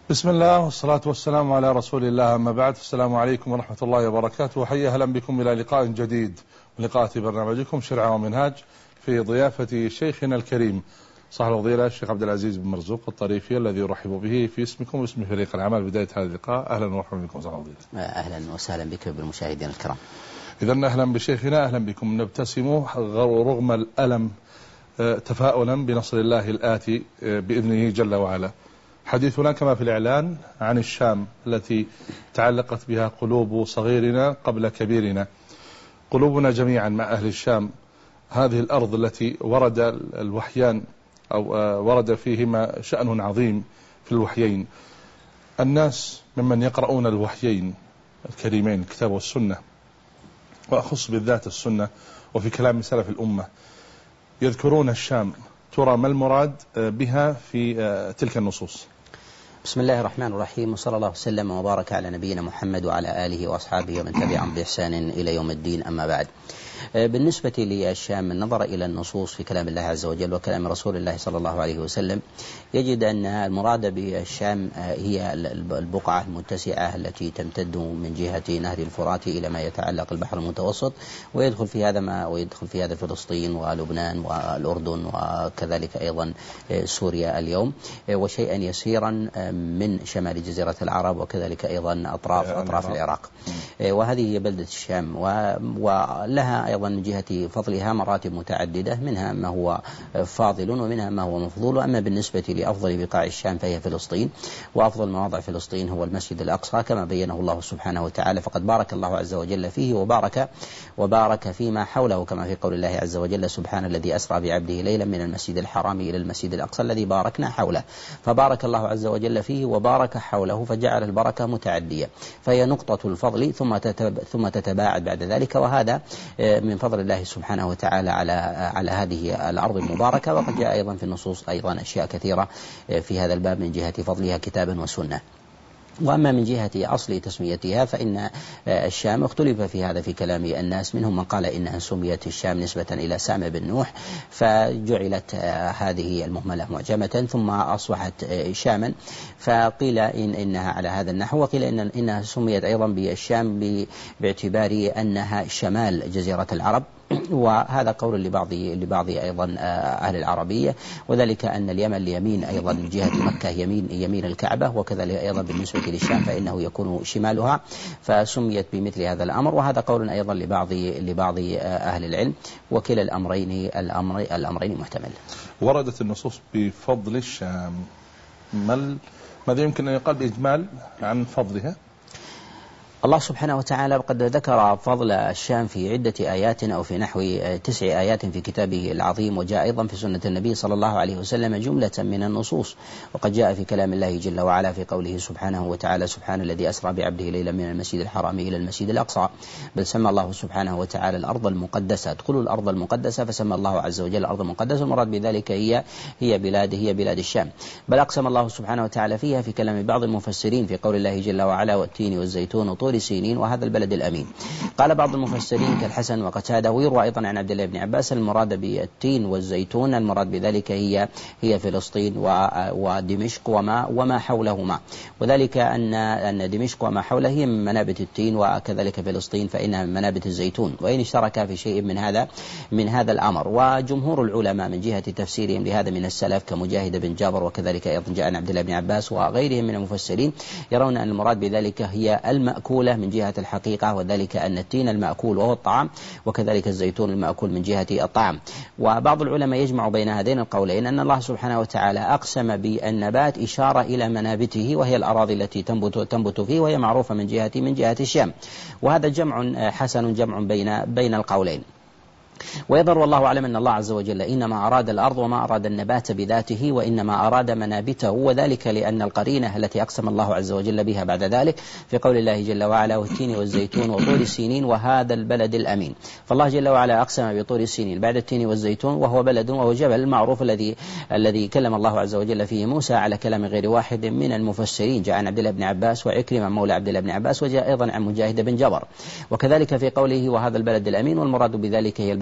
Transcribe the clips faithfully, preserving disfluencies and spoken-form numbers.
بسم الله والصلاة والسلام على رسول الله، أما بعد، السلام عليكم ورحمة الله وبركاته، وحيا أهلا بكم إلى لقاء جديد من لقاءات برنامجكم شرع ومنهاج، في ضيافة شيخنا الكريم صاحب الفضيلة الشيخ عبد العزيز بن مرزوق الطريفي، الذي يرحب به في اسمكم واسم فريق العمل بداية هذا اللقاء. أهلا ومرحبا بكم صاحب الفضيلة. أهلا وسهلا بك بالمشاهدين الكرام. إذا أهلا بشيخنا، أهلا بكم. نبتسم رغم الألم تفاؤلا بنصر الله الآتي بإذنه جل وعلا. حديثنا كما في الإعلان عن الشام التي تعلقت بها قلوب صغيرنا قبل كبيرنا، قلوبنا جميعا مع أهل الشام، هذه الأرض التي ورد الوحيان أو ورد فيهما شأن عظيم في الوحيين. الناس ممن يقرؤون الوحيين الكريمين الكتاب والسنة، وأخص بالذات السنة، وفي كلام سلف الأمة يذكرون الشام. ترى ما المراد بها في تلك النصوص؟ بسم الله الرحمن الرحيم، وصلى الله وسلم وبارك على نبينا محمد وعلى آله وأصحابه ومن تبعهم بإحسان إلى يوم الدين، أما بعد. بالنسبة للشام، من نظر إلى النصوص في كلام الله عز وجل وكلام رسول الله صلى الله عليه وسلم يجد أن المراد بالشام هي البقعة المتسعة التي تمتد من جهة نهر الفرات إلى ما يتعلق البحر المتوسط، ويدخل في هذا ما ويدخل في هذا فلسطين ولبنان والأردن وكذلك أيضا سوريا اليوم، وشيئا يسيرا من شمال جزيرة العرب وكذلك أيضا أطراف أطراف العراق. وهذه هي بلدة الشام، ولها أيضا من جهة فضلها مراتب متعددة، منها ما هو فاضل ومنها ما هو مفضول. أما بالنسبة لأفضل بقاع الشام فهي فلسطين، وأفضل مواضع فلسطين هو المسجد الأقصى كما بينه الله سبحانه وتعالى، فقد بارك الله عز وجل فيه وبارك وبارك فيما حوله، كما في قول الله عز وجل: سبحان الذي أسرى بعبده ليلا من المسجد الحرام إلى المسجد الأقصى الذي باركنا حوله. فبارك الله عز وجل فيه وبارك حوله، فجعل البركة متعدية، فهي نقطة الفضل ثم ثم تتباعد بعد ذلك، وهذا من فضل الله سبحانه وتعالى على على هذه الأرض المباركة. وقد جاء أيضا في النصوص أيضا أشياء كثيرة في هذا الباب من جهة فضلها كتابا وسنة. وأما من جهة أصل تسميتها فإن الشام اختلف في هذا في كلام الناس، منهم من قال إنها سميت الشام نسبة إلى سام بن نوح، فجعلت هذه المهملة معجمة ثم أصبحت شاما، فقيل إن إنها على هذا النحو، وقيل إن إنها سميت أيضا بالشام باعتبار أنها شمال جزيرة العرب، وهذا قول لبعض لبعض أيضا أهل العربية، وذلك أن اليمن اليمين أيضا من جهة مكة يمين يمين الكعبة، وكذلك أيضا بالنسبة للشام فإنه يكون شمالها، فسميت بمثل هذا الأمر. وهذا قول أيضا لبعض لبعض أهل العلم، وكلا الأمرين الأمر الأمرين محتمل. وردت النصوص بفضل الشام، ماذا يمكن أن يقال بإجمال عن فضلها؟ الله سبحانه وتعالى قد ذكر فضل الشام في عدة آيات أو في نحو تسع آيات في كتابه العظيم، وجاء أيضا في سنة النبي صلى الله عليه وسلم جملة من النصوص. وقد جاء في كلام الله جل وعلا في قوله سبحانه وتعالى: سبحان الذي أسرى بعبده ليلا من المسجد الحرام إلى المسجد الأقصى. بل سمى الله سبحانه وتعالى الأرض المقدسة، ادخلوا الأرض المقدسة، فسمى الله عز وجل الأرض المقدسة، المراد بذلك هي هي بلاد هي بلاد الشام. بل أقسم الله سبحانه وتعالى فيها في كلام بعض المفسرين في قول الله جل وعلا: والتين والزيتون وطور سينين وهذا البلد الأمين. قال بعض المفسرين كالحسن وقتادة، ويروى أيضا عن عبد الله بن عباس المراد بالتين والزيتون المراد بذلك هي هي فلسطين ودمشق وما وما حولهما، وذلك أن أن دمشق وما حولها هي من منابت التين، وكذلك فلسطين فإنها من منابت الزيتون، وإن اشترك في شيء من هذا من هذا الأمر. وجمهور العلماء من جهة تفسيرهم لهذا من السلف كمجاهد بن جابر، وكذلك أيضا جاء عن عبد الله بن عباس وغيرهم من المفسرين، يرون أن المراد بذلك هي المأكولة من جهة الحقيقة، وذلك أن التين المأكول وهو الطعام، وكذلك الزيتون المأكول من جهة الطعام. وبعض العلماء يجمع بين هذين القولين أن الله سبحانه وتعالى أقسم بالنبات إشارة إلى منابته، وهي الأراضي التي تنبت تنبت فيه، وهي معروفة من جهة من جهة الشام. وهذا جمع حسن جمع بين بين القولين. ويظهر والله أعلم أن الله عز وجل إنما أراد الأرض وما أراد النبات بذاته، وإنما أراد منابته، وذلك لأن القرينة التي أقسم الله عز وجل بها بعد ذلك في قول الله جل وعلا: والتين والزيتون وطور سينين وهذا البلد الأمين. فالله جل وعلا أقسم بطور سينين بعد التين والزيتون، وهو بلد وهو جبل المعروف الذي الذي كلم الله عز وجل فيه موسى على كلام غير واحد من المفسرين. جاء عن عبد الله بن عباس وعكرمة مولى عبد الله بن عباس، وجاء أيضا عن مجاهد بن جبر. وكذلك في قوله: وهذا البلد الأمين، والمراد بذلك هي البلد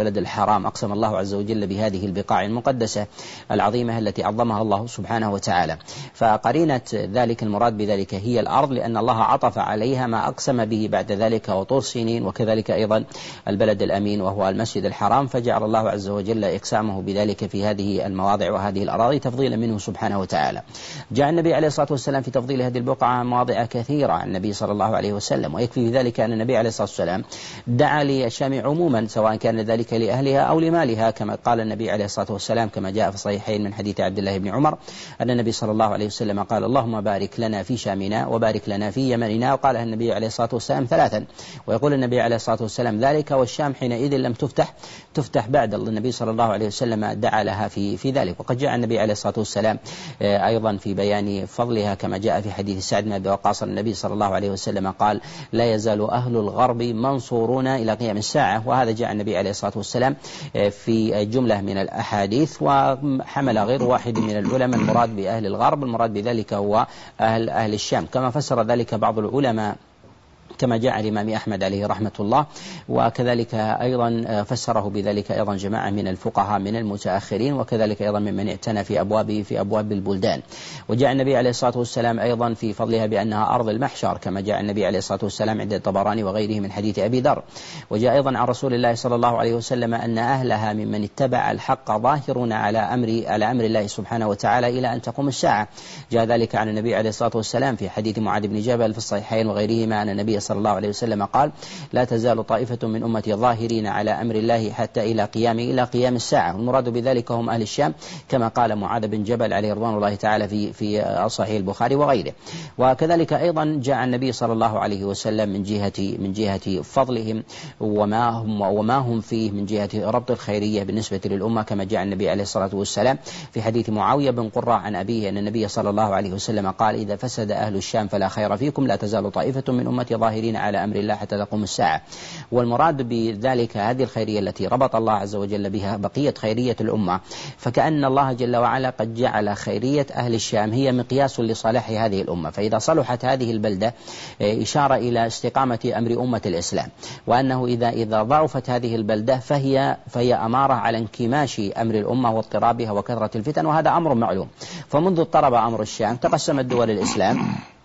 البلد الحرام، أقسم الله عز وجل بهذه البقاع المقدسة العظيمة التي عظمها الله سبحانه وتعالى. فقرينة ذلك المراد بذلك هي الأرض، لأن الله عطف عليها ما أقسم به بعد ذلك وطور سينين، وكذلك أيضا البلد الأمين وهو المسجد الحرام، فجعل الله عز وجل إقسامه بذلك في هذه المواضع وهذه الأراضي تفضيلا منه سبحانه وتعالى. جاء النبي عليه الصلاة والسلام في تفضيل هذه البقعة مواضع كثيرة عن النبي صلى الله عليه وسلم، ويكفي في ذلك أن النبي عليه الصلاة والسلام دعا للشام عموما سواء كان ذلك لأهلها أو لمالها، كما قال النبي عليه الصلاة والسلام كما جاء في الصحيحين من حديث عبد الله بن عمر أن النبي صلى الله عليه وسلم قال اللهم بارك لنا في شامنا وبارك لنا في يمننا، وقالها النبي عليه الصلاة والسلام ثلاثا. ويقول النبي عليه الصلاة والسلام ذلك والشام حينئذ لم تفتح تفتح بعد النبي صلى الله عليه وسلم دعا لها في في ذلك. وقد جاء النبي عليه الصلاة والسلام أيضا في بيان فضلها كما جاء في حديث سعد بن أبي وقاص النبي صلى الله عليه وسلم قال لا يزال أهل الغرب منصورون إلى قيام الساعة. وهذا جاء النبي عليه الصلاة والسلام في جملة من الأحاديث، وحمل غير واحد من العلماء المراد بأهل الغرب المراد بذلك هو أهل أهل الشام، كما فسر ذلك بعض العلماء كما جاء الإمام أحمد عليه رحمة الله، وكذلك أيضا فسره بذلك أيضا جماعة من الفقهاء من المتأخرين، وكذلك أيضا ممن اعتنى في أبوابه في أبواب البلدان. وجاء النبي عليه الصلاة والسلام أيضا في فضلها بأنها أرض المحشر، كما جاء النبي عليه الصلاة والسلام عند الطبراني وغيره من حديث أبي ذر. وجاء أيضا عن رسول الله صلى الله عليه وسلم أن أهلها ممن اتبع الحق ظاهرون على أمر على أمر الله سبحانه وتعالى إلى أن تقوم الساعة. جاء ذلك عن النبي عليه الصلاة والسلام في حديث معاذ بن جبل في الصحيحين وغيرهما أن النبي صلى الله عليه وسلم قال لا تزال طائفة من أمتي ظاهرين على أمر الله حتى إلى قيام إلى قيام الساعة. والمراد بذلك هم أهل الشام كما قال معاذ بن جبل عليه رضوان الله تعالى في في صحيح البخاري وغيره. وكذلك أيضا جاء النبي صلى الله عليه وسلم من جهة من جهة فضلهم وما هم وما هم فيه من جهة ربط الخيرية بالنسبة للأمة، كما جاء النبي عليه الصلاة والسلام في حديث معاوية بن قراء عن أبيه أن النبي صلى الله عليه وسلم قال إذا فسد أهل الشام فلا خير فيكم لا تزال طائفة من أمتي ظاهرين على أمر الله حتى تقوم الساعة. والمراد بذلك هذه الخيرية التي ربط الله عز وجل بها بقية خيرية الأمة، فكأن الله جل وعلا قد جعل خيرية أهل الشام هي مقياس لصلاح هذه الأمة. فإذا صلحت هذه البلدة إشارة إلى استقامة أمر أمة الإسلام، وأنه إذا إذا ضعفت هذه البلدة فهي فهي أمارة على انكماش أمر الأمة واضطرابها وكثرة الفتن، وهذا أمر معلوم. فمنذ اضطرب أمر الشام تقسمت دول الإسلام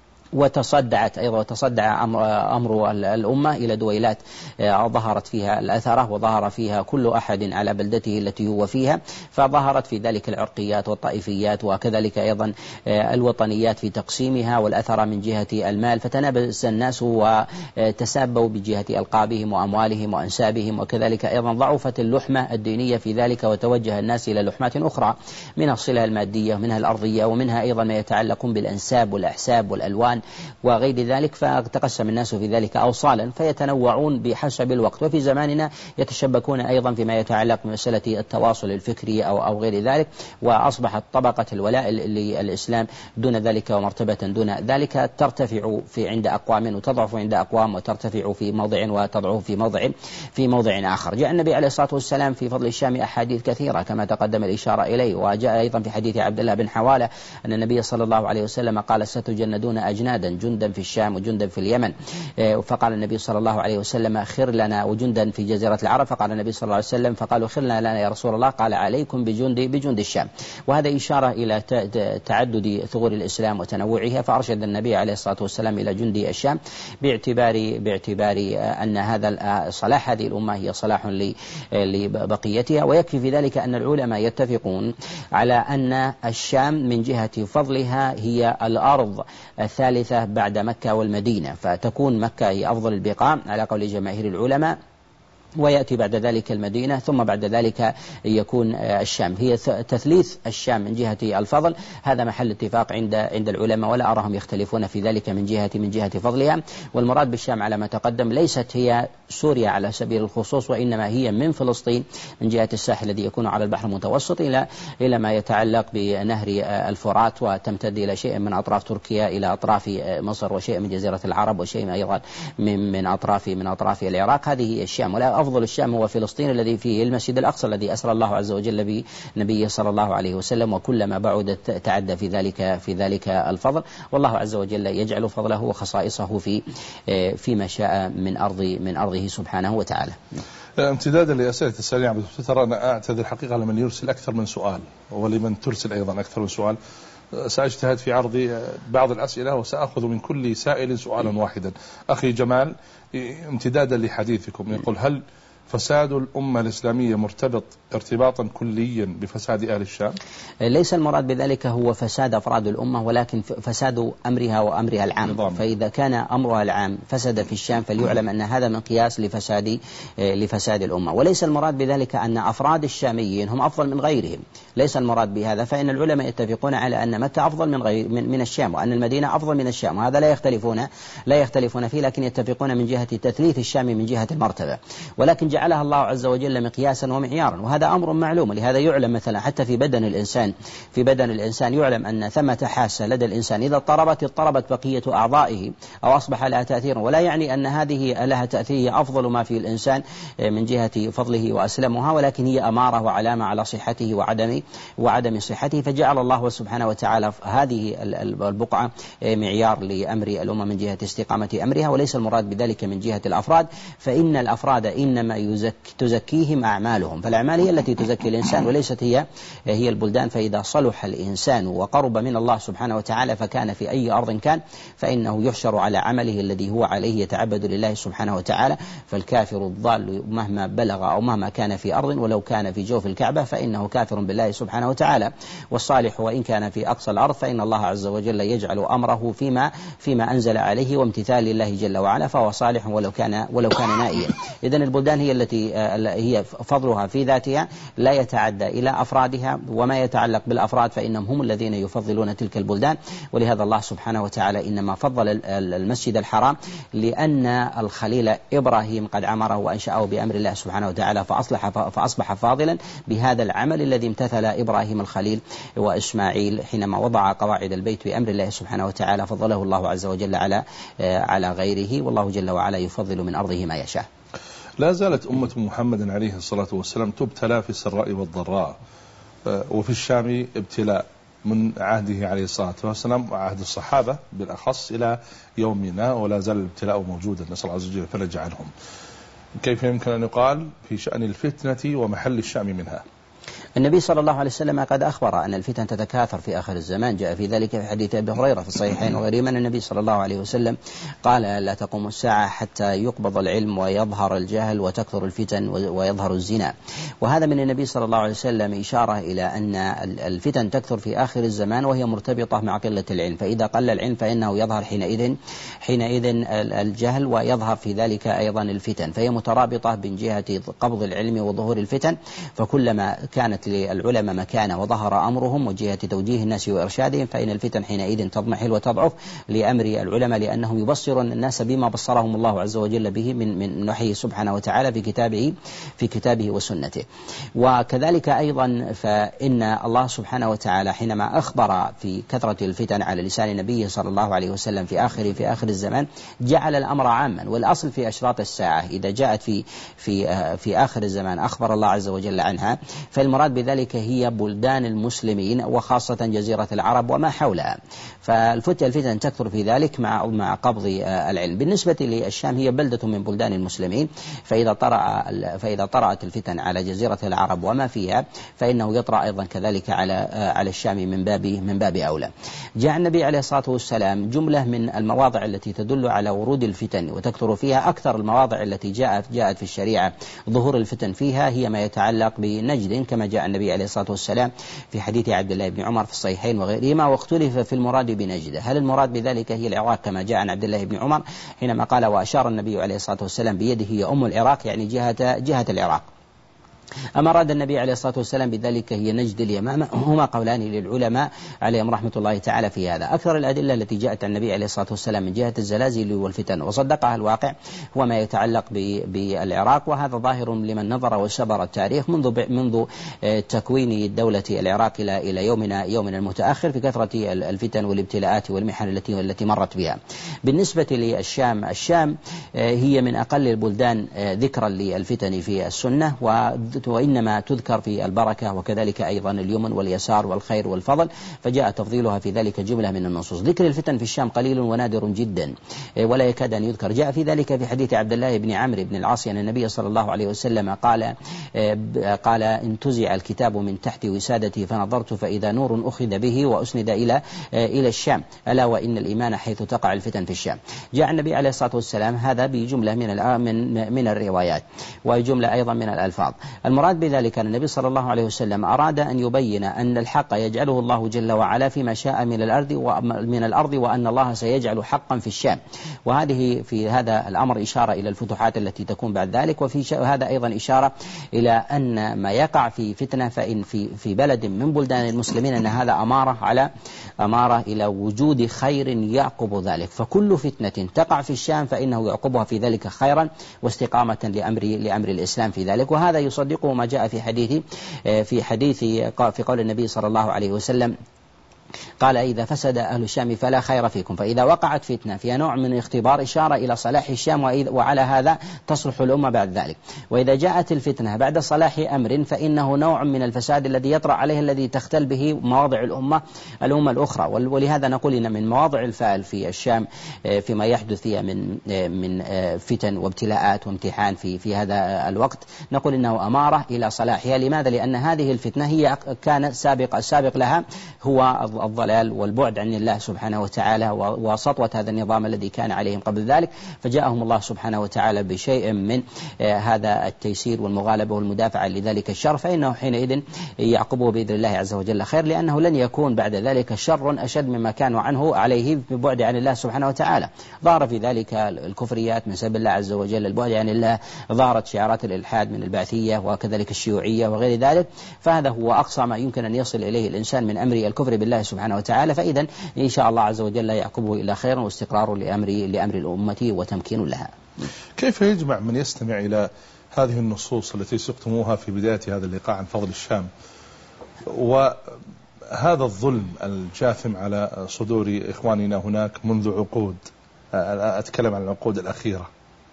وتصدعت أيضا وتصدع أمر الأمة إلى دويلات ظهرت فيها الأثرة وظهر فيها كل أحد على بلدته التي هو فيها، فظهرت في ذلك العرقيات والطائفيات وكذلك أيضا الوطنيات في تقسيمها والأثرة من جهة المال، فتنابز الناس وتسابوا بجهة ألقابهم وأموالهم وأنسابهم، وكذلك أيضا ضعفت اللحمة الدينية في ذلك وتوجه الناس إلى لحمات أخرى منها الصلة المادية ومنها الأرضية ومنها أيضا ما يتعلق بالأنساب والأحساب والألوان وغير ذلك، فتقسم الناس في ذلك أوصالا فيتنوعون بحسب الوقت. وفي زماننا يتشبكون أيضا فيما يتعلق بمسألة التواصل الفكري أو أو غير ذلك، وأصبحت طبقة الولاء للإسلام دون ذلك ومرتبة دون ذلك ترتفع في عند أقوام وتضعف عند أقوام، وترتفع في موضع وتضعف في موضع في موضع آخر. جاء النبي عليه الصلاة والسلام في فضل الشام أحاديث كثيرة كما تقدم الإشارة إليه، وجاء أيضا في حديث عبد الله بن حوالة أن النبي صلى الله عليه وسلم قال ستجندون أجناد جندا في الشام وجندا في اليمن، فقال النبي صلى الله عليه وسلم خر لنا وجندا في جزيرة العرب، فقال النبي صلى الله عليه وسلم فقالوا خر لنا يا رسول الله، قال عليكم بجند بجند الشام. وهذا إشارة إلى تعدد ثغور الإسلام وتنوعها، فأرشد النبي عليه الصلاة والسلام إلى جند الشام باعتبار باعتبار أن هذا صلاح هذه الأمة هي صلاح لبقيتها. ويكفي في ذلك أن العلماء يتفقون على أن الشام من جهة فضلها هي الأرض الثالثة بعد مكة والمدينة، فتكون مكة هي أفضل البقاع على قول جماهير العلماء، ويأتي بعد ذلك المدينة، ثم بعد ذلك يكون الشام. هي تثليث الشام من جهة الفضل، هذا محل اتفاق عند عند العلماء، ولا أراهم يختلفون في ذلك من جهة من جهة فضلها. والمراد بالشام على ما تقدم ليست هي سوريا على سبيل الخصوص، وإنما هي من فلسطين من جهة الساحل الذي يكون على البحر المتوسط إلى إلى ما يتعلق بنهر الفرات، وتمتد إلى شيء من أطراف تركيا إلى أطراف مصر، وشيء من جزيرة العرب، وشيء أيضا من من أطراف من أطراف العراق. هذه هي الشام. ولا وأفضل الشام هو فلسطين الذي فيه المسجد الأقصى الذي أسرى الله عز وجل به نبيه صلى الله عليه وسلم، وكلما بعدت تعدى في ذلك في ذلك الفضل، والله عز وجل يجعل فضله وخصائصه في فيما شاء من أرض من أرضه سبحانه وتعالى. امتدادا لأسئلة السائلين عبد الفتر، أنا أعتذر حقيقة لمن يرسل أكثر من سؤال ولمن ترسل أيضا أكثر من سؤال، سأجتهد في عرض بعض الأسئلة وسأخذ من كل سائل سؤالا واحدا. أخي جمال، امتدادا لحديثكم، يقول: هل فساد الأمة الإسلامية مرتبط ارتباطا كليا بفساد أهل الشام؟ ليس المراد بذلك هو فساد أفراد الأمة، ولكن فساد أمرها وأمرها العام نظام. فإذا كان أمرها العام فسد في الشام فليعلم أن هذا من قياس لفساد لفساد الأمة، وليس المراد بذلك أن أفراد الشاميين هم أفضل من غيرهم، ليس المراد بهذا، فإن العلماء يتفقون على أن مكة أفضل من غير من, من الشام، وأن المدينة أفضل من الشام، وهذا لا يختلفون لا يختلفون فيه، لكن يتفقون من جهة تثليث الشام من جهة المرتبة، ولكن جعلها الله عز وجل مقياسا ومعيارا، وهذا أمر معلوم. لهذا يعلم مثلا حتى في بدن الإنسان في بدن الإنسان يعلم أن ثمة حاسة لدى الإنسان إذا اضطربت اضطربت بقية أعضائه أو أصبح لها تأثير، ولا يعني أن هذه لها تأثير أفضل ما في الإنسان من جهة فضله وأسلمها، ولكن هي أمارة وعلامة على صحته وعدم وعدم صحته، فجعل الله سبحانه وتعالى هذه البقعة معيار لأمر الأمة من جهة استقامة أمرها، وليس المراد بذلك من جهة الأفراد، فإن الأفراد إنما يزك تزكيهم أعمالهم، فالأعمال هي التي تزكي الإنسان وليست هي هي البلدان. فإذا صلح الإنسان وقرب من الله سبحانه وتعالى فكان في أي أرض كان فإنه يحشر على عمله الذي هو عليه يتعبد لله سبحانه وتعالى. فالكافر الضال مهما بلغ أو مهما كان في أرض ولو كان في جوف الكعبة فإنه كافر بالله سبحانه وتعالى، والصالح وإن كان في أقصى الأرض فإن الله عز وجل يجعل أمره فيما فيما أنزل عليه وامتثال لله جل وعلا، فهو صالح ولو كان ولو كان نائيا. إذن البلدان هي التي هي فضلها في ذاتها لا يتعدى إلى أفرادها، وما يتعلق بالأفراد فإنهم هم الذين يفضلون تلك البلدان، ولهذا الله سبحانه وتعالى إنما فضل المسجد الحرام لأن الخليل إبراهيم قد عمره وأنشأه بأمر الله سبحانه وتعالى فأصلح فأصبح فاضلا بهذا العمل الذي امتثل إبراهيم الخليل وإسماعيل حينما وضع قواعد البيت بأمر الله سبحانه وتعالى، فضله الله عز وجل على على غيره، والله جل وعلا يفضل من أرضه ما يشاء. لا زالت أمة محمد عليه الصلاة والسلام تبتلى في السراء والضراء، وفي الشام ابتلاء من عهده عليه الصلاة والسلام وعهد الصحابة بالأخص إلى يومنا، ولا زال الابتلاء موجودا، نسأل الله عز وجل الفرج عنهم. كيف يمكن أن يقال في شأن الفتنة ومحل الشام منها؟ النبي صلى الله عليه وسلم قد أخبر أن الفتن تتكاثر في آخر الزمان، جاء في ذلك في حديث أبي هريرة في الصحيحين وغيرهما، النبي صلى الله عليه وسلم قال: لا تقوم الساعة حتى يقبض العلم ويظهر الجهل وتكثر الفتن ويظهر الزنا. وهذا من النبي صلى الله عليه وسلم إشارة إلى أن الفتن تكثر في آخر الزمان وهي مرتبطة مع قلة العلم، فإذا قل العلم فإنه يظهر حينئذ حينئذ الجهل ويظهر في ذلك أيضا الفتن، فهي مترابطة من جهة قبض العلم وظهور الفتن، فكلما كانت للعلماء مكانة وظهر أمرهم وجهة توجيه الناس وإرشادهم فإن الفتن حينئذ تضمحل وتضعف لأمر العلماء، لأنهم يبصرون الناس بما بصرهم الله عز وجل به من من وحيه سبحانه وتعالى في كتابه في كتابه وسنته. وكذلك أيضا فإن الله سبحانه وتعالى حينما أخبر في كثرة الفتن على لسان نبيه صلى الله عليه وسلم في آخر في آخر الزمان جعل الأمر عاما، والأصل في أشراط الساعة إذا جاءت في في في آخر الزمان أخبر الله عز وجل عنها، فالمراد بذلك هي بلدان المسلمين وخاصة جزيرة العرب وما حولها، فالفتن تكثر في ذلك مع مع قبض العلم. بالنسبة للشام هي بلدة من بلدان المسلمين، فإذا طرأ فإذا طرأت الفتن على جزيرة العرب وما فيها فإنه يطرأ أيضا كذلك على على الشام من باب من باب أولى. جاء النبي عليه الصلاة والسلام جملة من المواضع التي تدل على ورود الفتن وتكثر فيها. أكثر المواضع التي جاءت جاءت في الشريعة ظهور الفتن فيها هي ما يتعلق بنجد، كما جاء النبي عليه الصلاة والسلام في حديث عبد الله بن عمر في الصحيحين وغيرهما، واختلف في المراد بنجد، هل المراد بذلك هي العراق كما جاء عن عبد الله بن عمر حينما قال وأشار النبي عليه الصلاة والسلام بيده هي أم العراق يعني جهة جهة العراق، أما أراد النبي عليه الصلاة والسلام بذلك هي نجد اليمامة، هما قولان للعلماء عليهم رحمة الله تعالى في هذا. أكثر الأدلة التي جاءت عن النبي عليه الصلاة والسلام من جهة الزلازل والفتن وصدقها الواقع هو ما يتعلق بالعراق، وهذا ظاهر لمن نظر وسبر التاريخ منذ منذ تكوين دولة العراق إلى إلى يومنا يومنا المتأخر في كثرة الفتن والابتلاءات والمحن التي التي مرت بها. بالنسبة للشام، الشام هي من أقل البلدان ذكرا للفتن في السنة، وإنما تذكر في البركة وكذلك أيضا اليمن واليسار والخير والفضل، فجاء تفضيلها في ذلك جملة من النصوص. ذكر الفتن في الشام قليل ونادر جدا ولا يكاد أن يذكر. جاء في ذلك في حديث عبد الله بن عمرو بن العاص أن النبي صلى الله عليه وسلم قال قال انتزع الكتاب من تحت وسادتي فنظرت فإذا نور أخذ به وأسند إلى إلى الشام، ألا وإن الإيمان حيث تقع الفتن في الشام. جاء النبي عليه الصلاة والسلام هذا بجملة من من من الروايات وجملة أيضا من الألفاظ. المراد بذلك أن النبي صلى الله عليه وسلم أراد أن يبين أن الحق يجعله الله جل وعلا فيما شاء من الأرض ومن الأرض وأن الله سيجعل حقا في الشام، وهذه في هذا الأمر إشارة إلى الفتوحات التي تكون بعد ذلك، وفي هذا أيضا إشارة إلى أن ما يقع في فتنة فإن في في بلد من بلدان المسلمين أن هذا أمارة على أمارة إلى وجود خير يعقب ذلك، فكل فتنة تقع في الشام فإنه يعقبها في ذلك خيرا واستقامة لأمر لأمر الإسلام في ذلك. وهذا يصدقه ما جاء في حديث في حديث في قول النبي صلى الله عليه وسلم قال إذا فسد أهل الشام فلا خير فيكم، فإذا وقعت فتنة فيها نوع من الاختبار إشارة إلى صلاح الشام وعلى هذا تصلح الأمة بعد ذلك. وإذا جاءت الفتنة بعد صلاح أمر فإنه نوع من الفساد الذي يطرأ عليه الذي تختل به مواضع الأمة الأمة الأخرى. ولهذا نقول إن من مواضع الفعل في الشام فيما يحدث فيها من من فتن وابتلاءات وامتحان في في هذا الوقت نقول إنه أمارة إلى صلاحها. لماذا؟ لأن هذه الفتنة هي كان سابق السابق لها هو الضلال والبعد عن الله سبحانه وتعالى وسطوة هذا النظام الذي كان عليهم قبل ذلك، فجاءهم الله سبحانه وتعالى بشيء من هذا التيسير والمغالبة والمدافعة لذلك الشر، فإنه حينئذ يعقبه بإذن الله عز وجل خير، لأنه لن يكون بعد ذلك شر أشد مما كانوا عنه عليه ببعد عن الله سبحانه وتعالى. ظهر في ذلك الكفريات من سب الله عز وجل، البعد عن الله، ظهرت شعارات الإلحاد من البعثية وكذلك الشيوعية وغير ذلك، فهذا هو أقصى ما يمكن أن يصل إليه الإنسان من أمر الكفر بالله سبحانه وتعالى. فإذا إن شاء الله عز وجل يعقبه إلى خير واستقرار لأمر لأمر الأمة وتمكين لها. كيف يجمع من يستمع إلى هذه النصوص التي سقتموها في بداية هذا اللقاء عن فضل الشام وهذا الظلم الجاثم على صدور إخواننا هناك منذ عقود، أتكلم عن العقود الأخيرة،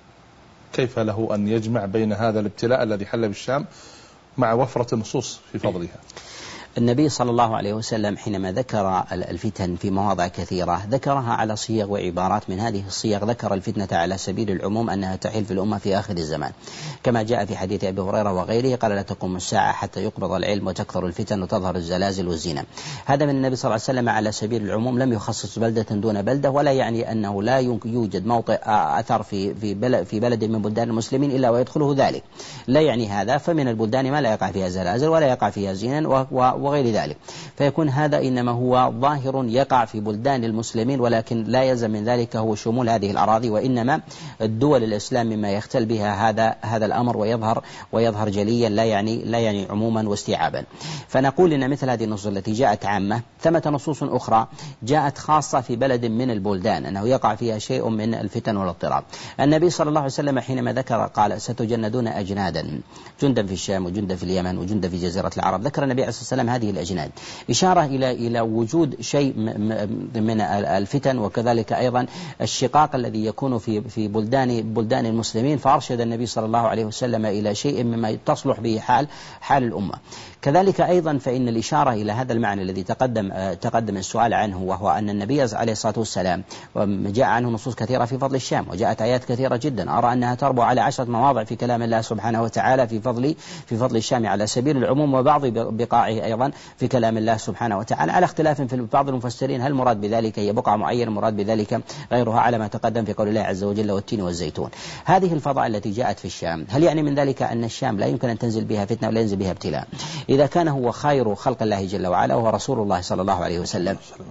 كيف له أن يجمع بين هذا الابتلاء الذي حل بالشام مع وفرة النصوص في فضلها؟ النبي صلى الله عليه وسلم حينما ذكر الفتن في مواضع كثيرة ذكرها على صيغ وعبارات. من هذه الصيغ ذكر الفتنة على سبيل العموم أنها تحل في الأمة في آخر الزمان، كما جاء في حديث أبي هريرة وغيره قال لا تقوم الساعة حتى يقبض العلم وتكثر الفتن وتظهر الزلازل والزنا. هذا من النبي صلى الله عليه وسلم على سبيل العموم، لم يخصص بلدة دون بلدة، ولا يعني أنه لا يوجد موطئ أثر في في بلد في بلد من بلدان المسلمين إلا ويدخله ذلك، لا يعني هذا. فمن البلدان ما لا يقع فيها زلازل ولا يقع فيها زنا وغير ذلك، فيكون هذا إنما هو ظاهر يقع في بلدان المسلمين، ولكن لا يلزم من ذلك هو شمول هذه الأراضي، وإنما الدول الإسلام مما يختل بها هذا هذا الأمر ويظهر ويظهر جليا، لا يعني لا يعني عموما واستيعابا. فنقول إن مثل هذه النصوص التي جاءت عامة، ثمة نصوص أخرى جاءت خاصة في بلد من البلدان أنه يقع فيها شيء من الفتن والاضطراب. النبي صلى الله عليه وسلم حينما ذكر قال ستجندون أجنادا، جندا في الشام وجندا في اليمن وجندا في جزيرة العرب، ذكر النبي عليه الصلاة والسلام هذه الأجناد إشارة إلى إلى وجود شيء من الفتن وكذلك أيضا الشقاق الذي يكون في في بلدان بلدان المسلمين، فأرشد النبي صلى الله عليه وسلم إلى شيء مما تصلح به حال حال الأمة. كذلك أيضا فإن الإشارة إلى هذا المعنى الذي تقدم تقدم السؤال عنه، وهو أن النبي عليه الصلاة والسلام جاء عنه نصوص كثيرة في فضل الشام، وجاءت آيات كثيرة جدا أرى أنها تربو على عشرة مواضع في كلام الله سبحانه وتعالى في فضل في فضل الشام على سبيل العموم، وبعض بقاعه أيضا في كلام الله سبحانه وتعالى، على اختلاف في بعض المفسرين هل المراد بذلك هي بقعة معينة، المراد بذلك غيرها، على ما تقدم في قول الله عز وجل والتين والزيتون. هذه الفضائل التي جاءت في الشام، هل يعني من ذلك أن الشام لا يمكن أن تنزل بها فتنة ولا ينزل بها ابتلاء؟ إذا كان هو خير خلق الله جل وعلا وهو رسول الله صلى الله عليه وسلم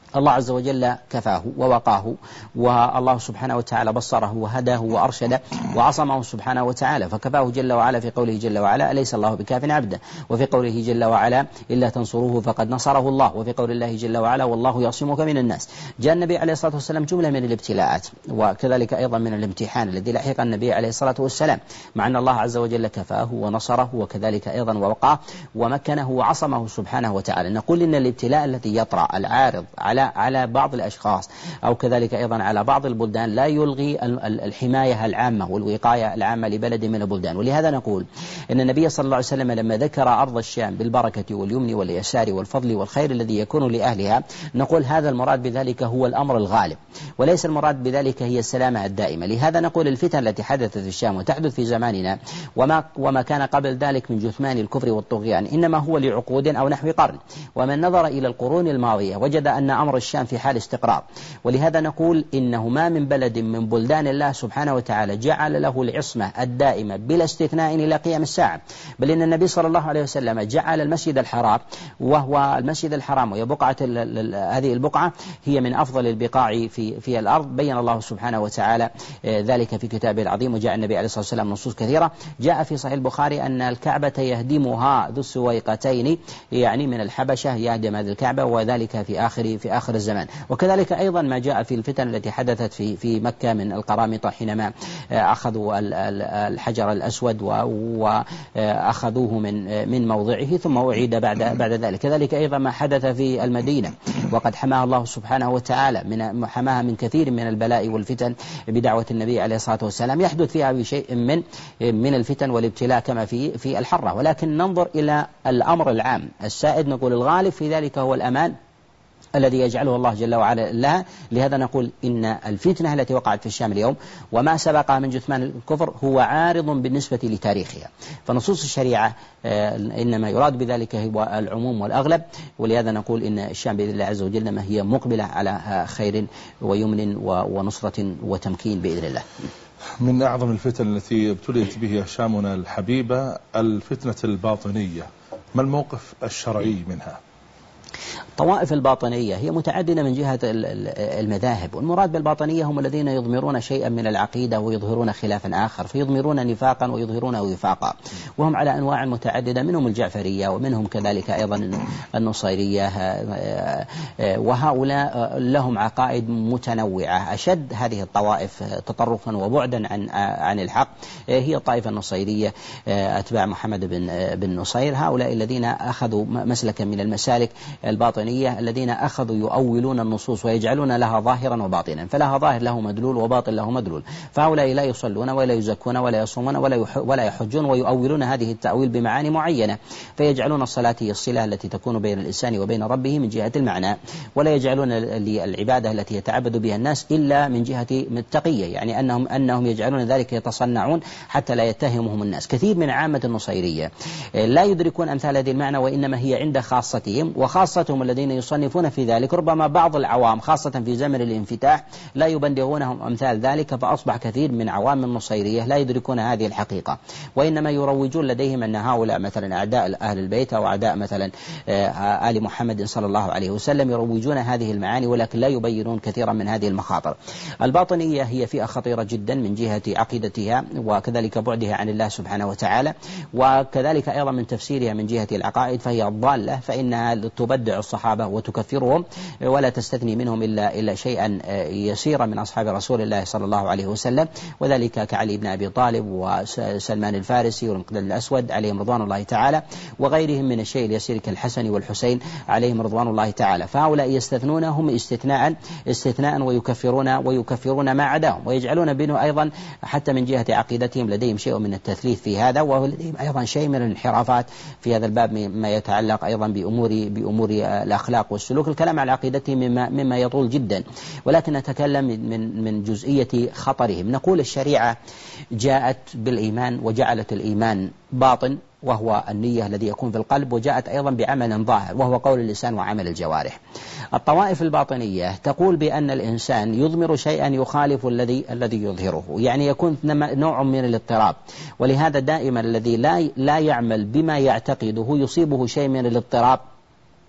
الله عز وجل كفاه ووقاه، والله سبحانه وتعالى بصره وهداه وأرشده وعصمه سبحانه وتعالى، فكفاه جل وعلا في قوله جل وعلا أليس الله بكاف عبده، وفي قوله جل وعلا إلا تنصروه فقد نصره الله، وفي قول الله جل وعلا والله يعصمك من الناس. جاء النبي عليه الصلاة والسلام جملة من الابتلاءات وكذلك أيضا من الامتحان الذي لحق النبي عليه الصلاة والسلام، مع أن الله عز وجل كفاه ونصره وكذلك أيضا ووقاه ومكنه وعصمه سبحانه وتعالى. نقول إن الابتلاء الذي يطرأ العارض على على بعض الأشخاص أو كذلك أيضا على بعض البلدان لا يلغي الحماية العامة والوقاية العامة لبلد من البلدان. ولهذا نقول إن النبي صلى الله عليه وسلم لما ذكر أرض الشام بالبركة واليمن واليسار والفضل والخير الذي يكون لأهلها، نقول هذا المراد بذلك هو الأمر الغالب، وليس المراد بذلك هي السلامة الدائمة. لهذا نقول الفتن التي حدثت في الشام وتحدث في زماننا وما, وما كان قبل ذلك من جثمان الكفر والطغيان إنما هو لعقود أو نحو قرن، ومن نظر إلى القرون الماضية وجد أن أمر الشام في حال استقرار. ولهذا نقول إنه ما من بلد من بلدان الله سبحانه وتعالى جعل له العصمة الدائمة بلا استثناء إلى قيام الساعة، بل إن النبي صلى الله عليه وسلم جعل المسجد الحرام، وهو المسجد الحرام وهي بقعة هذه البقعة هي من أفضل البقاع في في الأرض، بين الله سبحانه وتعالى ذلك في كتابه العظيم. وجاء النبي عليه الصلاة والسلام نصوص كثيرة، جاء في صحيح البخاري أن الكعبة يهدمها ذو السويقتين، يعني من الحبشة يهدم هذه الكعبة، وذلك في آخر في آخر الزمان. وكذلك أيضا ما جاء في الفتن التي حدثت في في مكة من القرامطة حينما أخذوا الحجر الأسود وأخذوه من من موضعه ثم أعيد بعد بعد ذلك. كذلك أيضا ما حدث في المدينة وقد حماها الله سبحانه وتعالى من حماها من كثير من البلاء والفتن بدعوة النبي عليه الصلاة والسلام، يحدث فيها بشيء من من الفتن والابتلاء كما في في الحرة. ولكن ننظر إلى الأمر العام السائد، نقول الغالب في ذلك هو الأمان الذي يجعله الله جل وعلا لها. لهذا نقول إن الفتنة التي وقعت في الشام اليوم وما سبقها من جثمان الكفر هو عارض بالنسبة لتاريخها، فنصوص الشريعة إنما يراد بذلك هو العموم والأغلب. ولهذا نقول إن الشام بإذن الله عز وجل ما هي مقبلة على خير ويمن ونصرة وتمكين بإذن الله. من أعظم الفتن التي ابتليت بها شامنا الحبيبة الفتنة الباطنية، ما الموقف الشرعي منها؟ الطوائف الباطنية هي متعددة من جهة المذاهب، والمراد بالباطنية هم الذين يضمرون شيئا من العقيدة ويظهرون خلافا آخر، فيضمرون نفاقا ويظهرون وفاقا، وهم على أنواع متعددة، منهم الجعفرية ومنهم كذلك أيضا النصيرية، وهؤلاء لهم عقائد متنوعة. أشد هذه الطوائف تطرفا وبعدا عن عن الحق هي الطائفة النصيرية أتباع محمد بن بن نصير، هؤلاء الذين أخذوا مسلكا من المسالك الباطنية الذين أخذوا يؤولون النصوص ويجعلون لها ظاهرا وباطنا، فلها ظاهر له مدلول وباطن له مدلول، فهؤلاء لا يصلون ولا يزكون ولا يصومون ولا ولا يحجون، ويؤولون هذه التأويل بمعاني معينة، فيجعلون الصلاة هي الصلة التي تكون بين الإنسان وبين ربه من جهة المعنى، ولا يجعلون للعبادة التي يتعبد بها الناس إلا من جهة التقية، يعني أنهم أنهم يجعلون ذلك يتصنعون حتى لا يتهمهم الناس. كثير من عامة النصيرية لا يدركون أمثال هذه المعنى، وإنما هي عند خاصتهم، وخاصتهم الذين يصنفون في ذلك ربما بعض العوام خاصة في زمن الانفتاح لا يبلغونهم أمثال ذلك، فأصبح كثير من عوام النصيرية لا يدركون هذه الحقيقة، وإنما يروجون لديهم أن هؤلاء مثلا أعداء أهل البيت أو أعداء مثلا آل محمد صلى الله عليه وسلم، يروجون هذه المعاني ولكن لا يبينون كثيرا من هذه المخاطر. الباطنية هي فئة خطيرة جدا من جهة عقيدتها وكذلك بعدها عن الله سبحانه وتعالى، وكذلك أيضا من تفسيرها من جهة العقائد فهي الضالة، فإنها تبدع الصحابة وتكفرهم ولا تستثني منهم إلا إلا شيئا يسيرا من أصحاب رسول الله صلى الله عليه وسلم، وذلك كعلي بن أبي طالب وسلمان الفارسي والمقداد الأسود عليهم رضوان الله تعالى، وغيرهم من الشيء اليسير كالحسن والحسين عليهم رضوان الله تعالى. فهؤلاء يستثنونهم استثناء استثناء ويكفرون ويكفرون ما عداهم، ويجعلون بينه أيضا حتى من جهة عقيدتهم لديهم شيء من التثليث في هذا، ولديهم أيضا شيء من الانحرافات في هذا الباب ما يتعلق أيضا بأمور بأمور الأخلاق والسلوك. الكلام على عقيدتهم مما مما يطول جدا، ولكن نتكلم من من جزئية خطرهم. نقول الشريعة جاءت بالإيمان وجعلت الإيمان باطن وهو النية الذي يكون في القلب، وجاءت أيضا بعمل ظاهر وهو قول اللسان وعمل الجوارح. الطوائف الباطنية تقول بأن الإنسان يضمر شيئا يخالف الذي الذي يظهره، يعني يكون نوع من الاضطراب، ولهذا دائما الذي لا لا يعمل بما يعتقده يصيبه شيء من الاضطراب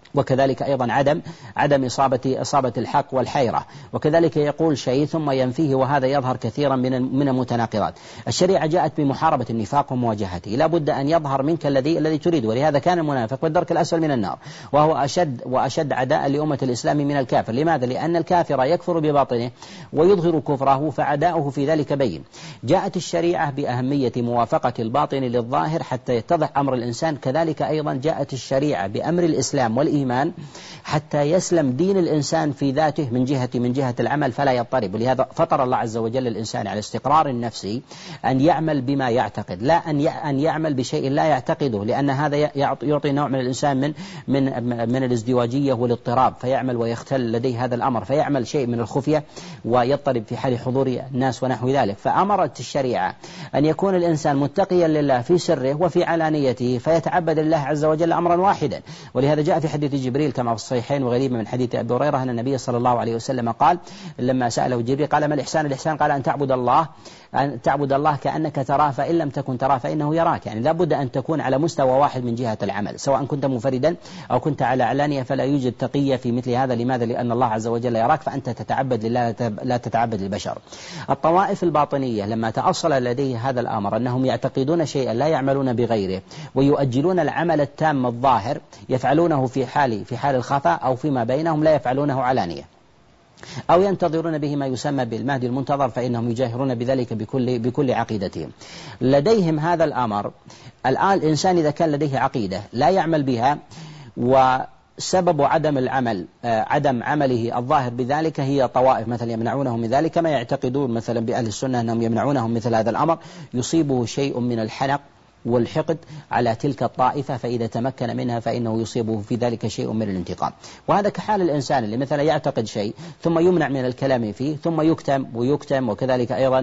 وكذلك أيضا عدم عدم إصابة إصابة الحق والحيرة، وكذلك يقول شيء ثم ينفيه، وهذا يظهر كثيرا من من المتناقضات. الشريعة جاءت بمحاربة النفاق ومواجهته، لا بد أن يظهر منك الذي الذي تريد، ولهذا كان المنافق بالدرك الأسفل من النار، وهو أشد وأشد عداء لأمة الإسلام من الكافر. لماذا؟ لأن الكافر يكفر بباطنه ويظهر كفره، فعداؤه في ذلك بين. جاءت الشريعة بأهمية موافقة الباطن للظاهر حتى يتضح أمر الإنسان، كذلك أيضا جاءت الشريعة بأمر الإسلام والإيمان حتى يسلم دين الإنسان في ذاته من جهة من جهة العمل فلا يضطرب. ولهذا فطر الله عز وجل الإنسان على الاستقرار النفسي، أن يعمل بما يعتقد، لا أن أن يعمل بشيء لا يعتقده، لأن هذا يعطي نوع من الإنسان من من من الازدواجية والاضطراب، فيعمل ويختل لديه هذا الأمر، فيعمل شيء من الخفية ويضطرب في حال حضور الناس ونحو ذلك. فأمرت الشريعة أن يكون الإنسان متقيا لله في سره وفي علانيته، فيتعبد لله عز وجل أمرا واحدا. ولهذا جاء في حديث جبريل كما في الصحيحين وغريب من حديث أبي هريرة أن النبي صلى الله عليه وسلم قال لما سأله جبريل قال ما الإحسان؟ الإحسان قال أن تعبد الله أن تعبد الله كأنك تراه فإن لم تكن تراه فإنه يراك. يعني لا بد أن تكون على مستوى واحد من جهة العمل، سواء كنت منفردا أو كنت على علانية، فلا يوجد تقية في مثل هذا. لماذا؟ لأن الله عز وجل يراك، فأنت تتعبد لله لا تتعبد للبشر. الطوائف الباطنية لما تأصل لديه هذا الأمر أنهم يعتقدون شيئا لا يعملون بغيره، ويؤجلون العمل التام الظاهر، يفعلونه في حال في حال الخفاء أو فيما بينهم، لا يفعلونه علانية، أو ينتظرون به ما يسمى بالمهدي المنتظر، فإنهم يجاهرون بذلك بكل بكل عقيدتهم. لديهم هذا الأمر. الآن الإنسان إذا كان لديه عقيدة لا يعمل بها، وسبب عدم العمل عدم عمله الظاهر بذلك هي طوائف مثلا يمنعونهم من ذلك، كما يعتقدون مثلا بأهل السنة أنهم يمنعونهم مثل هذا الأمر، يصيبه شيء من الحنق والحقد على تلك الطائفة، فإذا تمكن منها فإنه يصيبه في ذلك شيء من الانتقام. وهذا كحال الإنسان اللي مثلا يعتقد شيء ثم يمنع من الكلام فيه، ثم يكتم ويكتم، وكذلك أيضا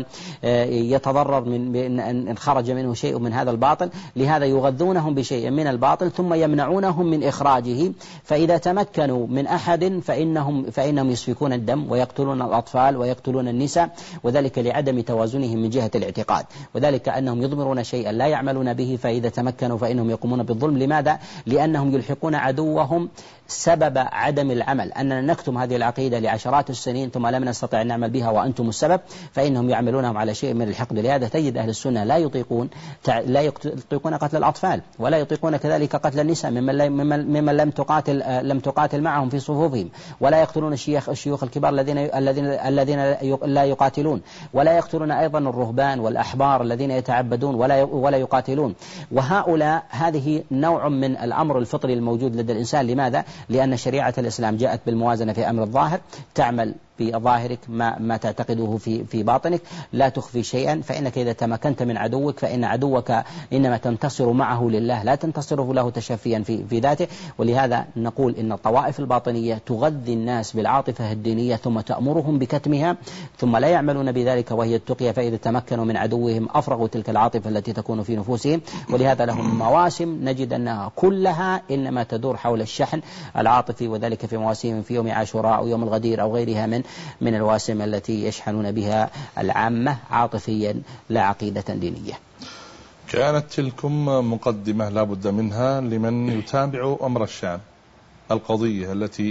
يتضرر من أن خرج منه شيء من هذا الباطل. لهذا يغذونهم بشيء من الباطل ثم يمنعونهم من إخراجه، فإذا تمكنوا من أحد فإنهم فإنهم يسفكون الدم ويقتلون الأطفال ويقتلون النساء، وذلك لعدم توازنهم من جهة الاعتقاد، وذلك أنهم يضمرون شيئا لا يعملون به، فإذا تمكنوا فإنهم يقومون بالظلم. لماذا؟ لأنهم يلحقون عدوهم سبب عدم العمل، أننا نكتم هذه العقيدة لعشرات السنين ثم لم نستطع أن نعمل بها وأنتم السبب، فإنهم يعملونهم على شيء من الحقد. لهذا تجد أهل السنة لا يطيقون لا يطيقون قتل الأطفال، ولا يطيقون كذلك قتل النساء ممن ممن لم تقاتل لم تقاتل معهم في صفوفهم، ولا يقتلون الشيوخ الشيوخ الكبار الذين الذين الذين لا يقاتلون، ولا يقتلون أيضا الرهبان والأحبار الذين يتعبدون ولا ولا يقاتلون. وهؤلاء هذه نوع من الأمر الفطري الموجود لدى الإنسان. لماذا؟ لأن شريعة الإسلام جاءت بالموازنة في أمر الظاهر، تعمل في ظاهرك ما, ما تعتقده في, في باطنك، لا تخفي شيئا، فإنك إذا تمكنت من عدوك فإن عدوك إنما تنتصر معه لله، لا تنتصره له تشفيا في, في ذاته. ولهذا نقول إن الطوائف الباطنية تغذي الناس بالعاطفة الدينية ثم تأمرهم بكتمها، ثم لا يعملون بذلك وهي التقية، فإذا تمكنوا من عدوهم أفرغوا تلك العاطفة التي تكون في نفوسهم. ولهذا لهم مواسم نجد أنها كلها إنما تدور حول الشحن العاطفي، وذلك في مواسم في يوم عاشوراء أو يوم الغدير أو غيرها من من الواسم التي يشحنون بها العامة عاطفيا لا عقيدة دينية. كانت تلكم مقدمة لا بد منها لمن يتابع أمر الشام، القضية التي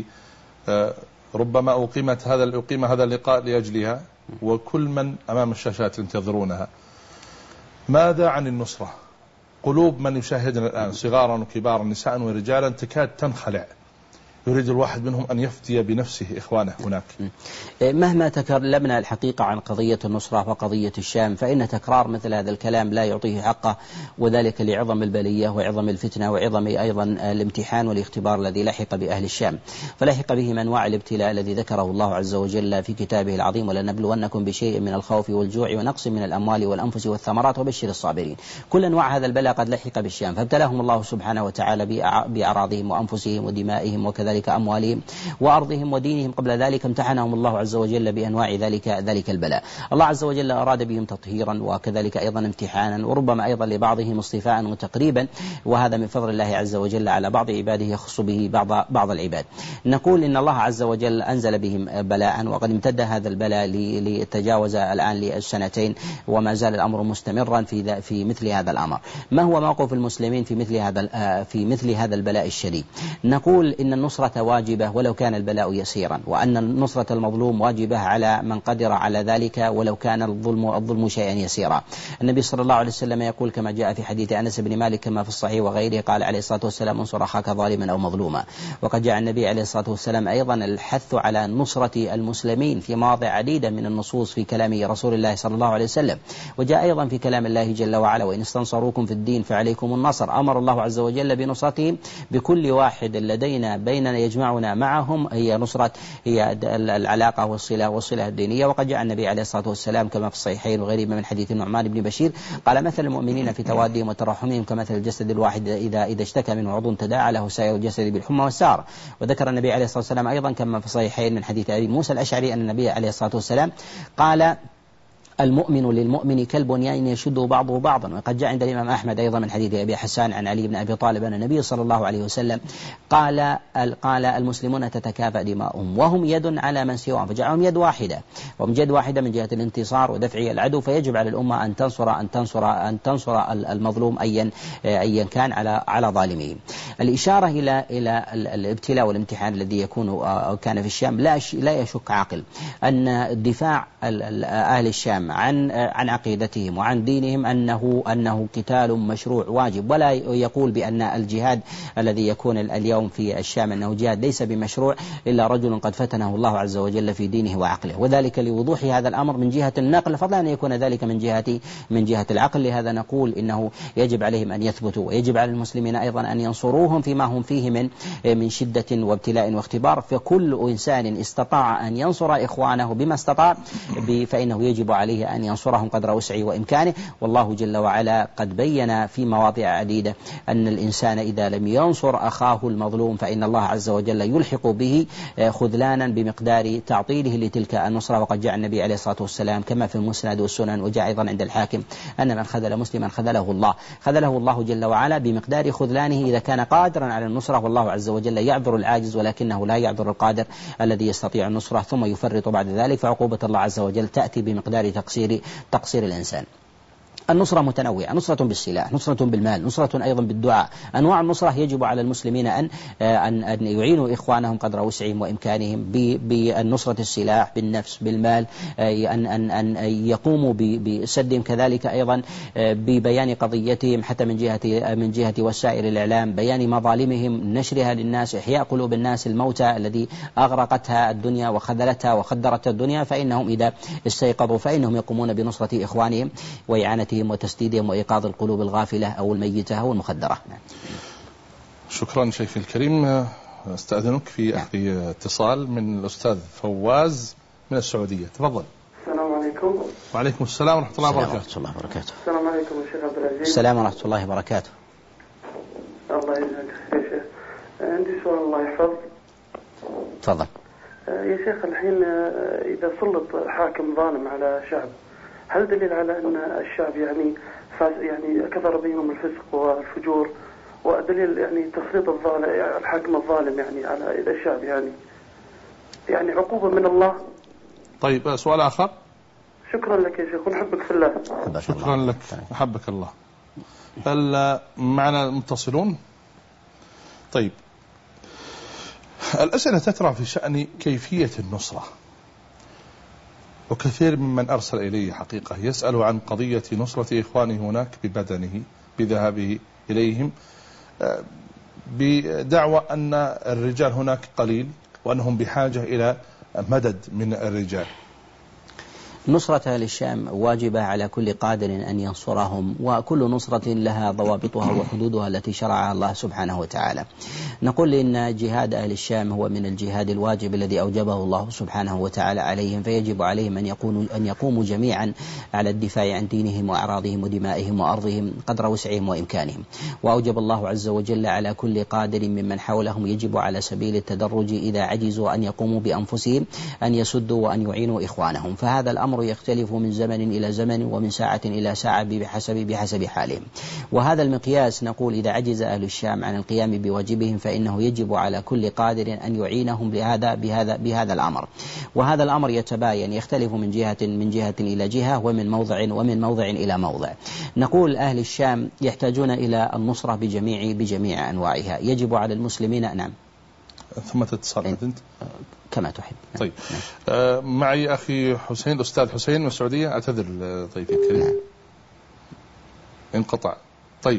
ربما أقيمت هذا أقيم هذا اللقاء لأجلها، وكل من أمام الشاشات ينتظرونها. ماذا عن النصرة؟ قلوب من يشاهدنا الآن صغارا وكبارا نساء ورجالا تكاد تنخلع، يريد الواحد منهم أن يفتي بنفسه إخوانه هناك. مهما تكلمنا الحقيقة عن قضية النصرة وقضية الشام، فإن تكرار مثل هذا الكلام لا يعطيه حقه، وذلك لعظم البلية وعظم الفتنة وعظم أيضا الامتحان والاختبار الذي لحق بأهل الشام. فلحق بهم أنواع الابتلاء الذي ذكره الله عز وجل في كتابه العظيم: ولنبلونكم بشيء من الخوف والجوع ونقص من الأموال والأنفس والثمرات وبشر الصابرين. كل أنواع هذا البلاء قد لحق بالشام، فابتلاهم الله سبحانه وتعالى بأعراضهم وأنفسهم ودمائهم وكذلك ذلك أموالهم وأرضهم ودينهم. قبل ذلك امتحنهم الله عز وجل بأنواع ذلك ذلك البلاء. الله عز وجل أراد بهم تطهيرا وكذلك أيضا امتحانا، وربما أيضا لبعضهم اصطفاء وتقريبا، وهذا من فضل الله عز وجل على بعض عباده يخص به بعض بعض العباد. نقول إن الله عز وجل أنزل بهم بلاء، وقد امتد هذا البلاء لتجاوز الآن للسنتين، وما زال الأمر مستمرا في في مثل هذا الأمر. ما هو موقف المسلمين في مثل هذا في مثل هذا البلاء الشديد؟ نقول إن النصرة واجبة ولو كان البلاء يسيرا، وأن نصرة المظلوم واجبة على من قدر على ذلك ولو كان الظلم الظلم شيئا يسيرا. النبي صلى الله عليه وسلم يقول كما جاء في حديث أنس بن مالك كما في الصحيح وغيره، قال عليه الصلاة والسلام: انصر أخاك ظالما أو مظلوما. وقد جاء النبي عليه الصلاة والسلام أيضا الحث على نصرة المسلمين في مواضع عديدة من النصوص في كلام رسول الله صلى الله عليه وسلم، وجاء أيضا في كلام الله جل وعلا: وإن استنصروكم في الدين فعليكم النصر. أمر الله عز وجل بنصرتهم بكل واحد لدينا بيننا يجمعنا معهم هي نصرة هي العلاقة والصلة والصلة الدينية. وقد جاء النبي عليه الصلاة والسلام كما في الصحيحين وغيره من حديث النعمان بن بشير قال: مثل المؤمنين في توادهم وتراحمهم كمثل الجسد الواحد إذا إذا اشتكى منه عضو تداعى له سائر الجسد بالحمى والسهر. وذكر النبي عليه الصلاة والسلام أيضا كما في الصحيحين من حديث أبي موسى الأشعري أن النبي عليه الصلاة والسلام قال: المؤمن للمؤمن كالبنيان يشده بعضه بعضا. وقد جاء عند الإمام أحمد أيضا من حديث أبي حسان عن علي بن أبي طالب أن النبي صلى الله عليه وسلم قال قال المسلمون تتكافأ دماؤهم وهم يد على من سواهم، فجعلهم يد واحدة، وهم يد واحدة من جهة الانتصار ودفع العدو. فيجب على الأمة أن تنصر أن تنصر أن تنصر المظلوم أيا أيا كان على على ظالمه. الإشارة إلى إلى الابتلاء والامتحان الذي يكون أو كان في الشام لا لا يشك عاقل أن دفاع أهل الشام عن عن عقيدتهم وعن دينهم أنه أنه قتال مشروع واجب، ولا يقول بأن الجهاد الذي يكون اليوم في الشام أنه جهاد ليس بمشروع إلا رجل قد فتنه الله عز وجل في دينه وعقله، وذلك لوضوح هذا الأمر من جهة النقل فضلا أن يكون ذلك من جهة من جهة العقل. لهذا نقول إنه يجب عليهم أن يثبتوا، ويجب على المسلمين أيضا أن ينصروهم فيما هم فيه من من شدة وابتلاء واختبار. فكل إنسان استطاع أن ينصر إخوانه بما استطاع فإنه يجب عليه أن ينصرهم قدر وسعه وإمكانه. والله جل وعلا قد بين في مواضع عديدة أن الإنسان إذا لم ينصر أخاه المظلوم فإن الله عز وجل يلحق به خذلانا بمقدار تعطيله لتلك النصرة. وقد جاء النبي عليه الصلاة والسلام كما في المسند والسنن وجاء أيضا عند الحاكم أن من خذل مسلما خذله الله خذله الله جل وعلا بمقدار خذلانه إذا كان قادرا على النصرة. والله عز وجل يعذر العاجز ولكنه لا يعذر القادر الذي يستطيع النصرة ثم يفرط بعد ذلك، فعقوبة الله عز وجل تأتي بمقدار تقصير تقصير الإنسان. النصرة متنوعة، نصرة بالسلاح، نصرة بالمال، نصرة أيضا بالدعاء. أنواع النصرة يجب على المسلمين أن أن أن يعينوا إخوانهم قدر وسعهم وإمكانهم بالنصرة السلاح بالنفس بالمال، أن أن أن يقوموا بسدهم كذلك أيضا ببيان قضيتهم حتى من جهة من جهة وسائل الإعلام، بيان مظالمهم، نشرها للناس، إحياء قلوب الناس الموتى الذي أغرقتها الدنيا وخذلتها وخدرت الدنيا، فإنهم إذا استيقظوا فإنهم يقومون بنصرة إخوانهم وإعانتهم وتسديدهم وإيقاظ القلوب الغافلة أو الميتة أو المخدرة. شكرا شيخ الكريم. استأذنك في أخذ اتصال من الأستاذ فواز من السعودية. تفضل. السلام عليكم. وعليكم السلام ورحمة الله وبركاته. الله وبركاته. السلام عليكم يا شيخ عبد العزيز. السلام ورحمة الله وبركاته. الله يجزاك خير يا شيخ. عندي سؤال الله يحفظ. تفضل. يا شيخ الحين إذا سلط حاكم ظالم على شعب هل دليل على أن الشعب يعني يعني كثر بهم الفسق والفجور، ودليل يعني تسليط الظالم الحاكم الظالم يعني على الشعب يعني يعني عقوبة من الله؟ طيب سؤال آخر. شكرا لك يا شيخ ونحبك في الله. شكرا لك أحبك الله. هل معنا المتصلون؟ طيب الأسئلة تترى في شأن كيفية النصرة، وكثير ممن أرسل إليه حقيقة يسأل عن قضية نصرة إخوانه هناك ببدنه بذهابه إليهم بدعوى أن الرجال هناك قليل وأنهم بحاجة إلى مدد من الرجال. نصرة أهل الشام واجبة على كل قادر أن ينصرهم، وكل نصرة لها ضوابطها وحدودها التي شرعها الله سبحانه وتعالى. نقول إن جهاد أهل الشام هو من الجهاد الواجب الذي أوجبه الله سبحانه وتعالى عليهم، فيجب عليهم أن يقوموا أن يقوموا جميعا على الدفاع عن دينهم وأعراضهم ودمائهم وأرضهم قدر وسعهم وإمكانهم. وأوجب الله عز وجل على كل قادر ممن حولهم يجب على سبيل التدرج إذا عجزوا أن يقوموا بأنفسهم أن يسدوا وأن يعينوا إخوانهم، فهذا الأمر يختلف من زمن إلى زمن ومن ساعة إلى ساعة بحسب بحسب حالهم. وهذا المقياس نقول إذا عجز أهل الشام عن القيام بواجبهم فإنه يجب على كل قادر أن يعينهم بهذا بهذا بهذا الأمر. وهذا الأمر يتباين يختلف من جهة من جهة إلى جهة ومن موضع ومن موضع إلى موضع. نقول أهل الشام يحتاجون إلى النصرة بجميع بجميع أنواعها، يجب على المسلمين. نعم. ثم تتصل أنت كما تحب. طيب. نعم. آه معي أخي حسين، أستاذ حسين من السعودية. أعتذر ضيفي الكريم. نعم. انقطع. طيب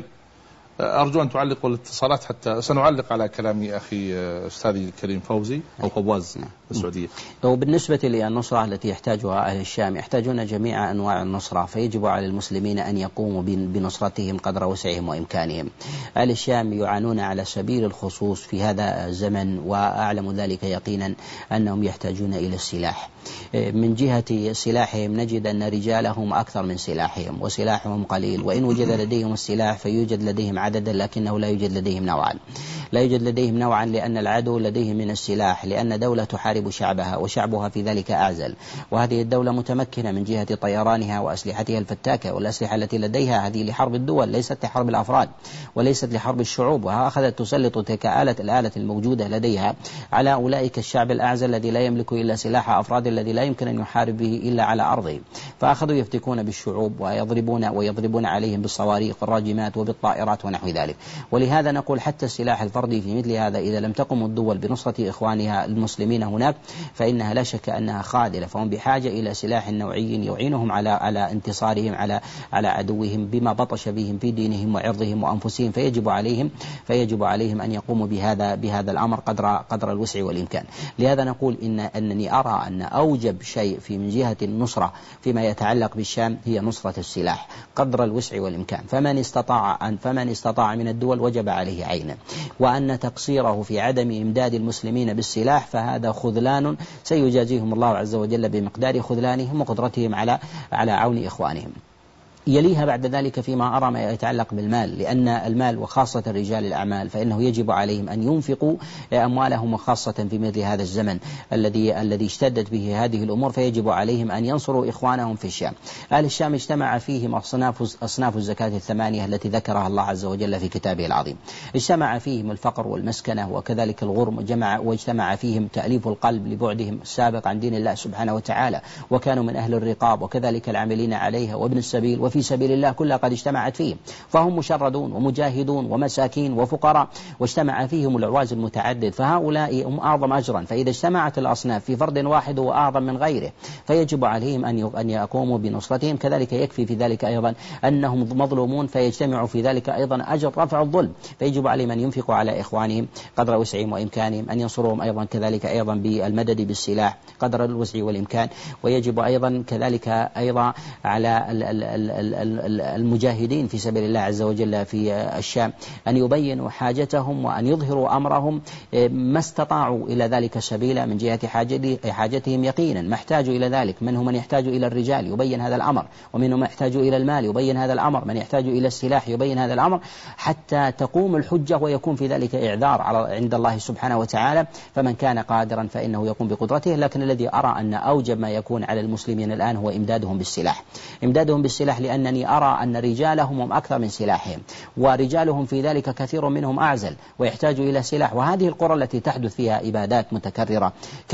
أرجو أن تعلقوا الاتصالات حتى سنعلق على كلام أخي أستاذي الكريم فوزي أو قواز السعودية. وبالنسبة للنصرة التي يحتاجها أهل الشام يحتاجون جميع أنواع النصرة، فيجب على المسلمين أن يقوموا بنصرتهم قدر وسعهم وإمكانهم. أهل الشام يعانون على سبيل الخصوص في هذا الزمن، وأعلم ذلك يقينا أنهم يحتاجون إلى السلاح. من جهة سلاحهم نجد أن رجالهم أكثر من سلاحهم وسلاحهم قليل، وإن وجد لديهم السلاح فيوجد لديهم عددا لكنه لا يوجد لديهم نوعا. لا يوجد لديهم نوعا لأن العدو لديهم من السلاح، لأن دولة تحارب شعبها وشعبها في ذلك أعزل، وهذه الدولة متمكنة من جهة طيرانها وأسلحتها الفتاكة، والأسلحة التي لديها هذه لحرب الدول ليست لحرب الأفراد وليست لحرب الشعوب، وأخذت تسلط تلك آلة الآلة الموجودة لديها على أولئك الشعب الأعزل الذي لا يملك إلا سلاح أفراد الذي لا يمكن أن يحارب به إلا على أرضه، فأخذوا يفتكون بالشعوب ويضربون ويضربون عليهم بالصواريخ والراجمات وبالطائرات ونحو ذلك. ولهذا نقول حتى السلاح الفردي في مثل هذا إذا لم تقم الدول بنصرة إخوانها المسلمين هناك فإنها لا شك أنها خاذلة، فهم بحاجة إلى سلاح نوعي يعينهم على على انتصارهم على على عدوهم بما بطش بهم في دينهم وعرضهم وأنفسهم، فيجب عليهم فيجب عليهم أن يقوموا بهذا بهذا الأمر قدر قدر الوسع والإمكان. لهذا نقول إن أنني أرى أن أوجب شيء في من جهة النصرة فيما يتعلق بالشام هي نصرة السلاح قدر الوسع والإمكان، فمن استطاع أن فمن استطاع من الدول وجب عليه عينا، وأن تقصيره في عدم إمداد المسلمين بالسلاح فهذا خذلان سيجازيهم الله عز وجل بمقدار خذلانهم وقدرتهم على على عون إخوانهم. يليها بعد ذلك فيما أرى ما يتعلق بالمال، لأن المال وخاصة رجال الأعمال فإنه يجب عليهم أن ينفقوا أموالهم، وخاصة في مثل هذا الزمن الذي الذي اشتدت به هذه الأمور، فيجب عليهم أن ينصروا إخوانهم في الشام. أهل الشام اجتمع فيهم أصناف أصناف الزكاة الثمانية التي ذكرها الله عز وجل في كتابه العظيم. اجتمع فيهم الفقر والمسكنة وكذلك الغرم، جمع واجتمع فيهم تأليف القلب لبعدهم السابق عن دين الله سبحانه وتعالى، وكانوا من أهل الرقاب وكذلك العاملين عليها وابن السبيل وفي سبيل الله كلها قد اجتمعت فيهم، فهم مشردون ومجاهدون ومساكين وفقراء، واجتمع فيهم العواز المتعدد، فهؤلاء هم أعظم أجرا. فإذا اجتمعت الأصناف في فرد واحد هو أعظم من غيره، فيجب عليهم أن أن يقوموا بنصرتهم. كذلك يكفي في ذلك أيضا أنهم مظلومون فيجتمع في ذلك أيضا أجر رفع الظلم، فيجب عليهم أن ينفقوا على إخوانهم قدر وسعهم وإمكانهم، أن ينصروهم أيضا كذلك أيضا بالمدد بالسلاح قدر الوسع والإمكان. ويجب أيضا كذلك أيضا على ال ال ال المجاهدين في سبيل الله عز وجل في الشام أن يبينوا حاجتهم وأن يظهروا أمرهم ما استطاعوا إلى ذلك سبيلا من جهة حاجتهم يقينا، ما احتاجوا إلى ذلك. منهم من يحتاج إلى الرجال يبين هذا الأمر، ومنهم من يحتاج إلى المال يبين هذا الأمر، من يحتاج إلى السلاح يبين هذا الأمر، حتى تقوم الحجة ويكون في ذلك إعذار عند الله سبحانه وتعالى. فمن كان قادرا فإنه يقوم بقدرته، لكن الذي أرى أن أوجب ما يكون على المسلمين الآن هو إمدادهم بالسلاح. إمدادهم بالسلاح لأنني أرى أن رجالهم هم أكثر من سلاحهم، ورجالهم في ذلك كثير منهم أعزل ويحتاج إلى سلاح. وهذه القرى التي تحدث فيها إبادات متكررة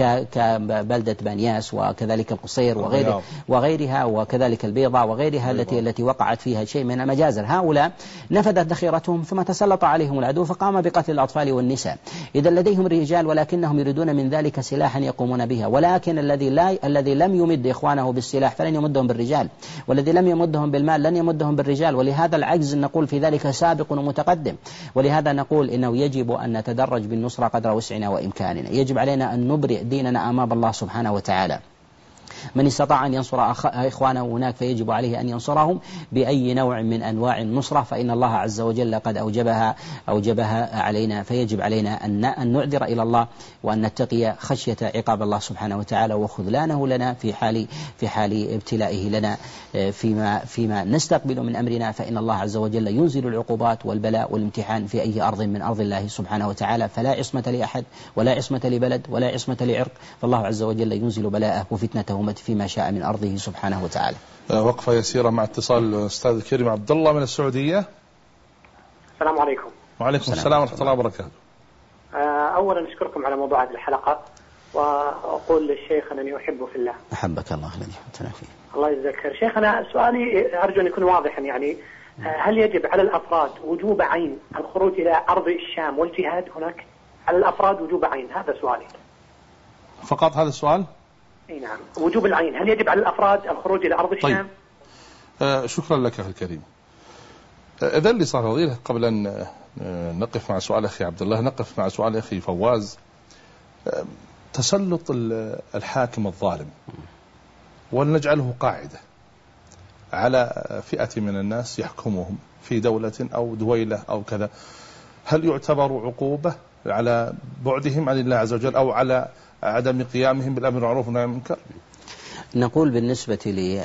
كبلدة بنياس وكذلك القصير وغير وغيرها وكذلك البيضاء وغيرها التي التي وقعت فيها شيء من المجازر، هؤلاء نفذت ذخيرتهم ثم تسلط عليهم العدو فقام بقتل الأطفال والنساء. إذا لديهم رجال ولكنهم يريدون من ذلك سلاحا يقومون بها، ولكن الذي لا الذي لم يمد إخوانه بالسلاح فلن يمدهم بالرجال، والذي لم يمدهم بالمال لن يمدهم بالرجال، ولهذا العجز نقول في ذلك سابق ومتقدم. ولهذا نقول إنه يجب أن نتدرج بالنصرة قدر وسعنا وإمكاننا، يجب علينا أن نبرئ ديننا أمام الله سبحانه وتعالى. من استطاع أن ينصر إخوانه هناك فيجب عليه أن ينصرهم بأي نوع من أنواع النصرة، فإن الله عز وجل قد أوجبها أوجبها علينا، فيجب علينا أن نعذر إلى الله وأن نتقي خشية عقاب الله سبحانه وتعالى وخذلانه لنا في حال في حال ابتلائه لنا فيما فيما نستقبل من أمرنا، فإن الله عز وجل ينزل العقوبات والبلاء والامتحان في أي أرض من أرض الله سبحانه وتعالى، فلا عصمة لأحد ولا عصمة لبلد ولا عصمة لعرق، فالله عز وجل ينزل بلاءه وفتنته فيما شاء من أرضه سبحانه وتعالى. وقفة يسيرة مع اتصال الأستاذ الكريم عبد الله من السعودية. السلام عليكم. وعليكم السلام ورحمة الله وبركاته. أولا أشكركم على موضوع هذه الحلقة، وأقول للشيخ أنني أحبه في الله. أحبك الله الذي حبتنا فيه. الله يجزاك خير. شيخنا سؤالي أرجو أن يكون واضحا، يعني هل يجب على الأفراد وجوب عين الخروج إلى أرض الشام والجهاد هناك؟ على الأفراد وجوب عين، هذا سؤالي. فقط هذا السؤال؟ اي نعم، وجوب العين، هل يجب على الأفراد الخروج إلى أرض الشام؟ طيب. آه شكرا لك أخي الكريم. إذا اللي صار فضيلة قبل أن نقف مع سؤال أخي عبد الله نقف مع سؤال أخي فواز. آه تسلط الحاكم الظالم ولنجعله قاعدة على فئة من الناس يحكمهم في دولة أو دويلة أو كذا، هل يعتبر عقوبة على بعدهم عن الله عز وجل أو على عدم قيامهم بالأمر بالمعروف والنهي عن المنكر؟ نقول بالنسبة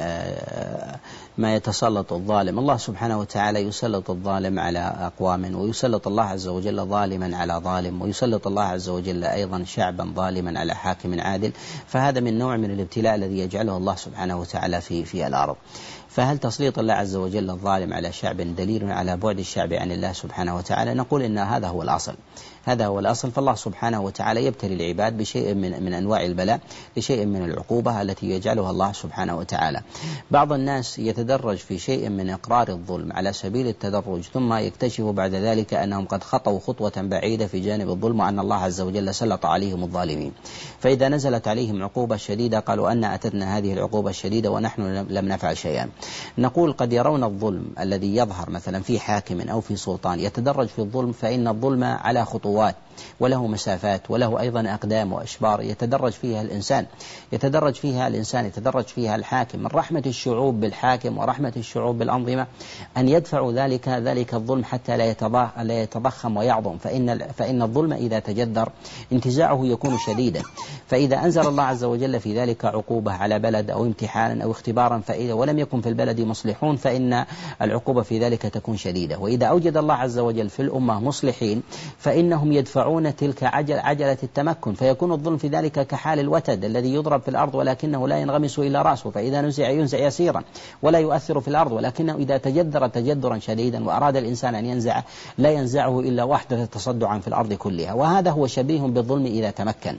لما يتسلط الظالم، الله سبحانه وتعالى يسلط الظالم على أقوام، ويسلط الله عز وجل ظالما على ظالم، ويسلط الله عز وجل أيضا شعبا ظالما على حاكم عادل، فهذا من نوع من الابتلاء الذي يجعله الله سبحانه وتعالى في في الأرض. فهل تسليط الله عز وجل الظالم على شعب دليل على بعد الشعب عن الله سبحانه وتعالى؟ نقول إن هذا هو الأصل، هذا هو الأصل. فالله سبحانه وتعالى يبتلي العباد بشيء من, من أنواع البلاء لشيء من العقوبة التي يجعلها الله سبحانه وتعالى. بعض الناس يتدرج في شيء من إقرار الظلم على سبيل التدرج، ثم يكتشف بعد ذلك أنهم قد خطوا خطوة بعيدة في جانب الظلم، وأن الله عز وجل سلط عليهم الظالمين. فإذا نزلت عليهم عقوبة شديدة قالوا أن أتتنا هذه العقوبة الشديدة ونحن لم نفعل شيئا. نقول قد يرون الظلم الذي يظهر مثلا في حاكم أو في سلطان يتدرج في الظلم، فإن الظلم على خطوات وله مسافات وله أيضا أقدام وأشبار يتدرج فيها الإنسان يتدرج فيها الإنسان يتدرج فيها الحاكم. من رحمة الشعوب بالحاكم ورحمة الشعوب بالأنظمة أن يدفعوا ذلك ذلك الظلم حتى لا يتضخم ويعظم، فإن فإن الظلم إذا تجذر انتزاعه يكون شديدا. فإذا أنزل الله عز وجل في ذلك عقوبة على بلد أو امتحانا أو اختبارا فإذا ولم يكن في البلد مصلحون فإن العقوبة في ذلك تكون شديدة. وإذا أوجد الله عز وجل في الأمة مصلحين فإنهم يدفعون تلك عجل عجلة التمكن، فيكون الظلم في ذلك كحال الوتد الذي يضرب في الأرض ولكنه لا ينغمس إلى رأسه، فإذا نزع ينزع يسيرا ولا يؤثر في الأرض، ولكنه إذا تجذر تجذرا شديدا وأراد الإنسان أن ينزع لا ينزعه إلا وحدة تصدعا في الأرض كلها. وهذا هو شبيه بالظلم إذا تمكن.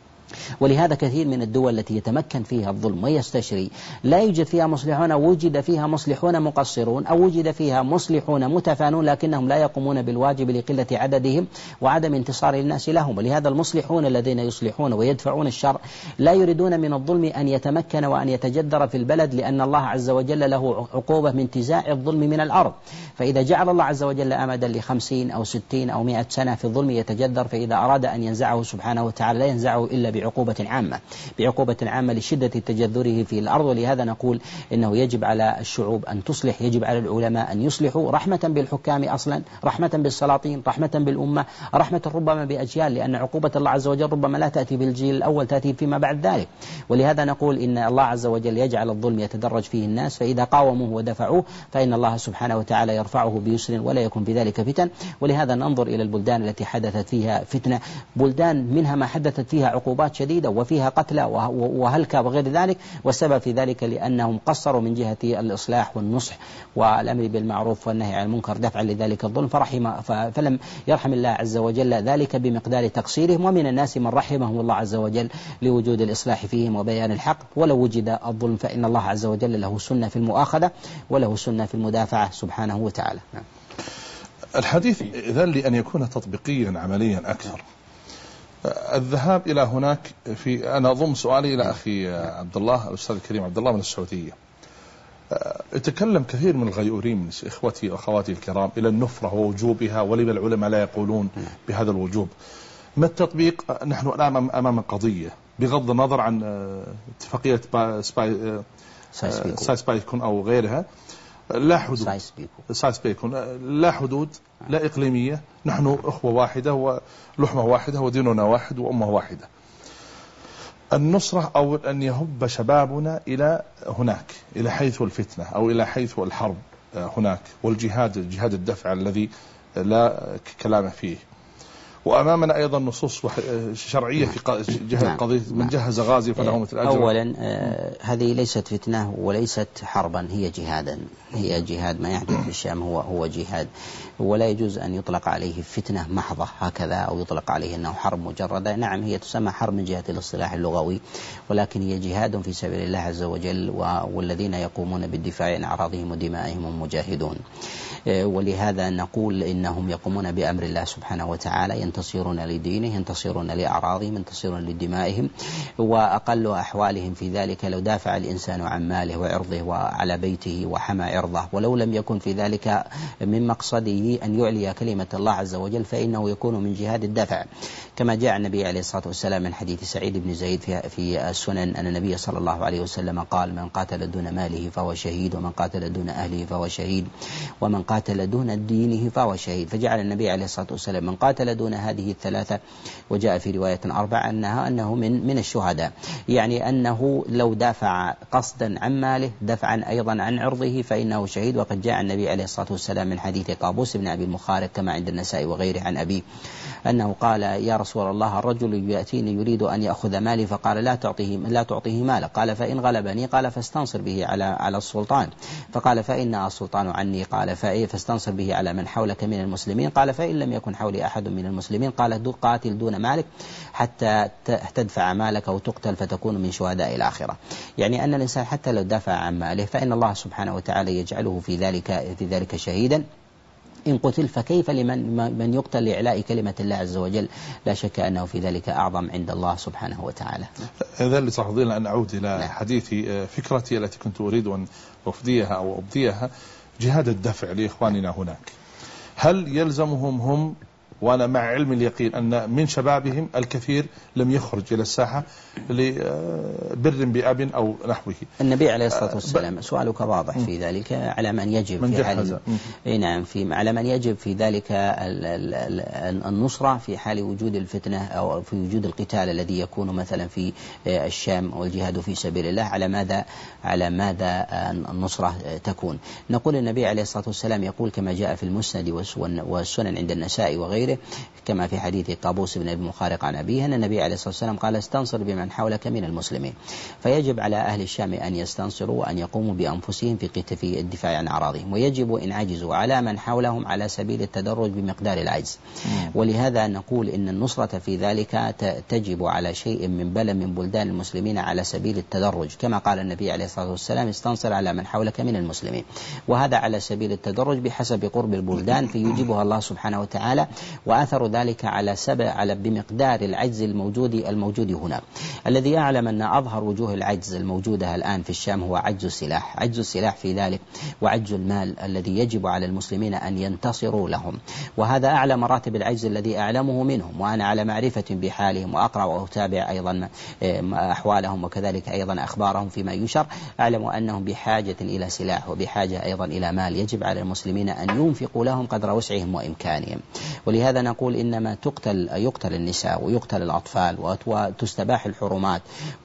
ولهذا كثير من الدول التي يتمكن فيها الظلم ويستشري لا يوجد فيها مصلحون، وجد فيها مصلحون مقصرون أو وجد فيها مصلحون متفانون لكنهم لا يقومون بالواجب لقلة عددهم وعدم انتصار الناس لهم. ولهذا المصلحون الذين يصلحون ويدفعون الشر لا يريدون من الظلم أن يتمكن وأن يتجدر في البلد، لأن الله عز وجل له عقوبة من انتزاع الظلم من الأرض. فإذا جعل الله عز وجل أمدا لخمسين أو ستين أو مئة سنة في الظلم يتجدر، فإذا أراد أن ينزعه سبحانه وتعالى لا ينزعه إلا بعقوبة عامة بعقوبة عامة لشدة تجذره في الأرض. ولهذا نقول إنه يجب على الشعوب أن تصلح، يجب على العلماء أن يصلحوا، رحمة بالحكام أصلا، رحمة بالسلاطين، رحمة بالأمة، رحمة ربما بأجيال، لأن عقوبة الله عز وجل ربما لا تأتي بالجيل الأول، تأتي فيما بعد ذلك. ولهذا نقول إن الله عز وجل يجعل الظلم يتدرج فيه الناس، فإذا قاوموه ودفعوه فإن الله سبحانه وتعالى يرفعه بيسر ولا يكون في ذلك فتن. ولهذا ننظر إلى البلدان التي حدثت فيها فتنة، بلدان منها ما حدثت فيها عقوبات شديدة وفيها قتلى وهلكة وغير ذلك، والسبب في ذلك لأنهم قصروا من جهة الإصلاح والنصح والأمر بالمعروف والنهي عن المنكر دفعا لذلك الظلم، فرحم فلم يرحم الله عز وجل ذلك بمقدار تقصيرهم. ومن الناس من رحمهم الله عز وجل لوجود الإصلاح فيهم وبيان الحق. ولو وجد الظلم فإن الله عز وجل له سنة في المؤاخذة وله سنة في المدافعة سبحانه وتعالى. الحديث إذن لأن يكون تطبيقيا عمليا أكثر، الذهاب إلى هناك في أنا أضم سؤالي إلى أخي عبد الله الأستاذ الكريم عبد الله من السعودية. يتكلم كثير من الغيورين من إخوتي وأخواتي الكرام إلى النفرة ووجوبها، ولما العلماء لا يقولون بهذا الوجوب. ما التطبيق؟ نحن الآن أمام قضية بغض النظر عن اتفاقية سباي سايس بايكون أو غيرها، لا حدود. سايس بيكون. سايس بيكون لا حدود، لا إقليمية، نحن أخوة واحدة ولحمة واحدة وديننا واحد وأمة واحدة. النصرة أو أن يهب شبابنا إلى هناك، إلى حيث الفتنة أو إلى حيث الحرب هناك، والجهاد جهاد الدفع الذي لا كلام فيه. وأمامنا أيضا نصوص شرعية في جهة قضية من جهز غازي فله مثل أجر. أولا آه هذه ليست فتنة وليست حربا، هي جهادا، هي جهاد. ما يحدث في الشام هو هو جهاد، ولا يجوز أن يطلق عليه فتنة محضة هكذا أو يطلق عليه أنه حرب مجردة. نعم هي تسمى حرب من جهة الاصطلاح اللغوي، ولكن هي جهاد في سبيل الله عز وجل، والذين يقومون بالدفاع عن أعراضهم ودمائهم هم مجاهدون. ولهذا نقول إنهم يقومون بأمر الله سبحانه وتعالى، ينتصرون لدينه، ينتصرون لأعراضهم، ينتصرون لدمائهم، وأقل أحوالهم في ذلك لو دافع الإنسان عن ماله وعرضه وعلى بيته وحمى عرضه، ولو لم يكن في ذلك من مقصده أن يعلي كلمة الله عز وجل، فإنه يكون من جهاد الدفع، كما جاء النبي عليه الصلاة والسلام من حديث سعيد بن زيد في السنن أن النبي صلى الله عليه وسلم قال: من قاتل دون ماله فهو شهيد، ومن قاتل دون أهله فهو شهيد، ومن قاتل دون دينه فهو شهيد. فجعل النبي عليه الصلاة والسلام من قاتل دون هذه الثلاثة، وجاء في رواية أربعة أنها أنه من من الشهداء، يعني أنه لو دافع قصدا عن ماله دفعا أيضا عن عرضه فإنه شهيد. وقد جاء النبي عليه الصلاة والسلام من حديث قابوس بن أبي المخارق كما عند النسائي وغيره عن أبيه أنه قال: يا رسول الله، الرجل يأتيني يريد أن يأخذ مالي، فقال: لا تعطيه لا تعطيه مالك. قال: فإن غلبني؟ قال: فاستنصر به على على السلطان. فقال: فإن السلطان عني. قال: فاستنصر به على من حولك من المسلمين. قال: فإن لم يكن حولي أحد من المسلمين؟ قال: قاتل دون مالك حتى تدفع مالك وتقتل فتكون من شهداء الآخرة. يعني أن الإنسان حتى لو دافع عن ماله فإن الله سبحانه وتعالى يجعله في ذلك في ذلك شهيدا إن قتل، فكيف لمن من يقتل لإعلاء كلمة الله عز وجل؟ لا شك أنه في ذلك أعظم عند الله سبحانه وتعالى. هذا اللي صحضينا أن أعود إلى حديثي، فكرتي التي كنت أريد أن أفديها أو أبديها، جهاد الدفع لإخواننا هناك. هل يلزمهم هم، وأنا مع علم اليقين أن من شبابهم الكثير لم يخرج إلى الساحة لبر بأب أو نحوه؟ النبي عليه الصلاة والسلام سؤالك واضح في ذلك، على من يجب من في حال نعم في على من يجب في ذلك النصرة في حال وجود الفتنة أو في وجود القتال الذي يكون مثلا في الشام والجهاد في سبيل الله. على ماذا على ماذا النصرة تكون؟ نقول النبي عليه الصلاة والسلام يقول كما جاء في المسند والسنن عند النسائي وغيره كما في حديث قابوس بن أبي المخارق عن أبيه أن النبي عليه الصلاة والسلام قال: استنصر بمن حولك من المسلمين. فيجب على أهل الشام أن يستنصروا وأن يقوموا بأنفسهم في في الدفاع عن أعراضهم، ويجب إن عجزوا على من حولهم على سبيل التدرج بمقدار العجز. ولهذا نقول إن النصرة في ذلك تجب على شيء من بلد من بلدان المسلمين على سبيل التدرج، كما قال النبي عليه الصلاة والسلام: استنصر على من حولك من المسلمين. وهذا على سبيل التدرج بحسب قرب البلدان فيجيبها الله سبحانه وتعالى، وأثر ذلك على سبع على بمقدار العجز الموجود الموجود هنا. الذي أعلم أن أظهر وجوه العجز الموجودة الآن في الشام هو عجز السلاح، عجز السلاح في ذلك وعجز المال الذي يجب على المسلمين أن ينتصروا لهم. وهذا أعلى مراتب العجز الذي أعلمه منهم، وأنا على معرفة بحالهم وأقرأ وأتابع أيضا أحوالهم وكذلك أيضا أخبارهم فيما يشر. أعلم أنهم بحاجة إلى سلاح وبحاجة أيضا إلى مال، يجب على المسلمين أن ينفقوا لهم قدر وسعهم وإمكانهم. ولهذا نقول إنما تقتل يقتل النساء ويقتل الأطفال وتستباح الحرمات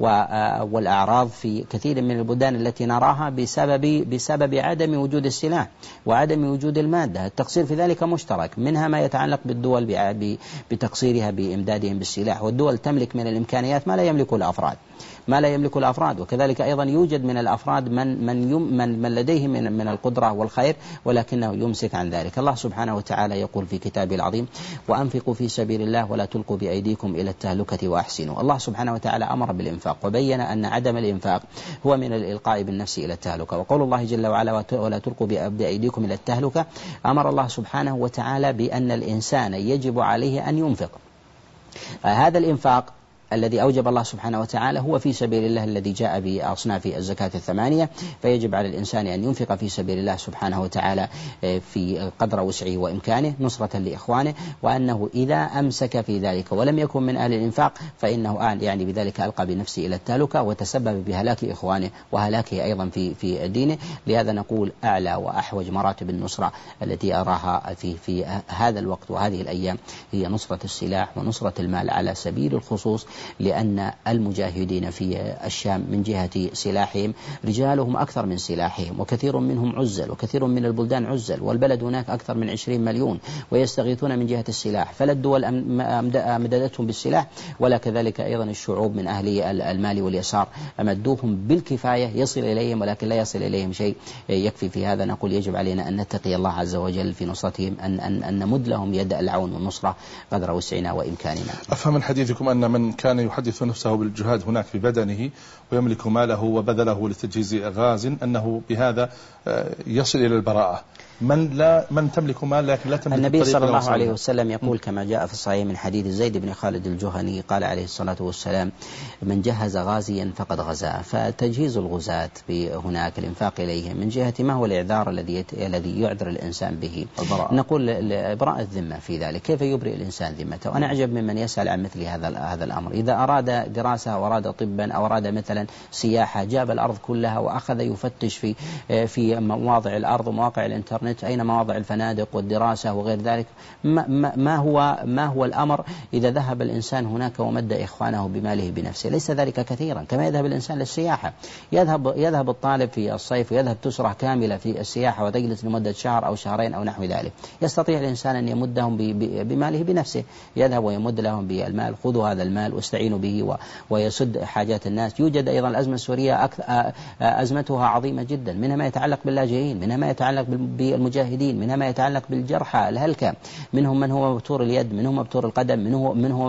والأعراض في كثير من البلدان التي نراها بسبب بسبب عدم وجود السلاح وعدم وجود المادة. التقصير في ذلك مشترك، منها ما يتعلق بالدول بتقصيرها بإمدادهم بالسلاح، والدول تملك من الإمكانيات ما لا يملكه الأفراد ما لا يملك الأفراد وكذلك أيضا يوجد من الأفراد من من من, من لديه من من القدرة والخير ولكنه يمسك عن ذلك. الله سبحانه وتعالى يقول في كتابه العظيم: وأنفقوا في سبيل الله ولا تلقوا بأيديكم إلى التهلكة وأحسنوا. الله سبحانه وتعالى أمر بالإنفاق وبين أن عدم الإنفاق هو من الإلقاء بالنفس إلى التهلكة. وقول الله جل وعلا: ولا تلقوا بأيديكم إلى التهلكة، أمر الله سبحانه وتعالى بأن الإنسان يجب عليه أن ينفق. هذا الإنفاق الذي أوجب الله سبحانه وتعالى هو في سبيل الله الذي جاء بأصناف الزكاة الثمانية، فيجب على الإنسان أن ينفق في سبيل الله سبحانه وتعالى في قدر وسعه وإمكانه نصرة لإخوانه، وأنه إذا أمسك في ذلك ولم يكن من أهل الإنفاق فإنه يعني بذلك ألقى بنفسه إلى التهلكة وتسبب بهلاك إخوانه وهلاكه أيضا في في دينه. لهذا نقول أعلى وأحوج مراتب النصرة التي أراها في في هذا الوقت وهذه الأيام هي نصرة السلاح ونصرة المال على سبيل الخصوص، لأن المجاهدين في الشام من جهة سلاحهم رجالهم أكثر من سلاحهم، وكثير منهم عزل، وكثير من البلدان عزل، والبلد هناك أكثر من عشرين مليون، ويستغيثون من جهة السلاح، فلا الدول أمددتهم بالسلاح ولا كذلك أيضا الشعوب من أهل المال واليسار أمدوهم بالكفاية يصل إليهم، ولكن لا يصل إليهم شيء يكفي. في هذا نقول يجب علينا أن نتقي الله عز وجل في نصرتهم، أن, أن, أن نمد لهم يد العون والنصرة قدر وسعنا وإمكاننا. أفهم من حديثكم أن من كان يحدث نفسه بالجهاد هناك في بدنه ويملك ماله وبذله لتجهيز غاز أنه بهذا يصل إلى البراءة، من لا من تملك مال لكن لا تملك. النبي صلى الله عليه وسلم يقول كما جاء في الصحيح من حديث زيد بن خالد الجهني قال عليه الصلاة والسلام: من جهز غازيا فقد غزا. فتجهيز الغزاة هناك الإنفاق إليهم من جهة ما هو الإعذار الذي الذي يعذر الإنسان به؟ البراءة. نقول إبراء الذمة في ذلك، كيف يبرئ الإنسان ذمته؟ وأنا أعجب ممن يسأل عن مثل هذا هذا الأمر. إذا أراد دراسة أو أراد طبا أو أراد مثلا سياحة جاب الأرض كلها وأخذ يفتش في في مواضع الأرض ومواقع الإنترنت أين مواضع الفنادق والدراسة وغير ذلك. ما, ما هو ما هو الأمر إذا ذهب الإنسان هناك ومد إخوانه بماله بنفسه؟ ليس ذلك كثيرا كما يذهب الإنسان للسياحة. يذهب يذهب الطالب في الصيف ويذهب تسرة كاملة في السياحة وتجلس لمدة شهر أو شهرين أو نحو ذلك. يستطيع الإنسان أن يمدهم بماله بنفسه، يذهب ويمد لهم بالمال، خذوا هذا المال واستعينوا به ويسد حاجات الناس. يوجد أيضا الأزمة السورية أزمتها عظيمة جدا، منها ما يتعلق باللاجئين، منها ما يتعلق بالمجاهدين، منها ما يتعلق بالجرحى الهلكة، منهم من هو مبتور اليد، منهم مبتور القدم، منه من هو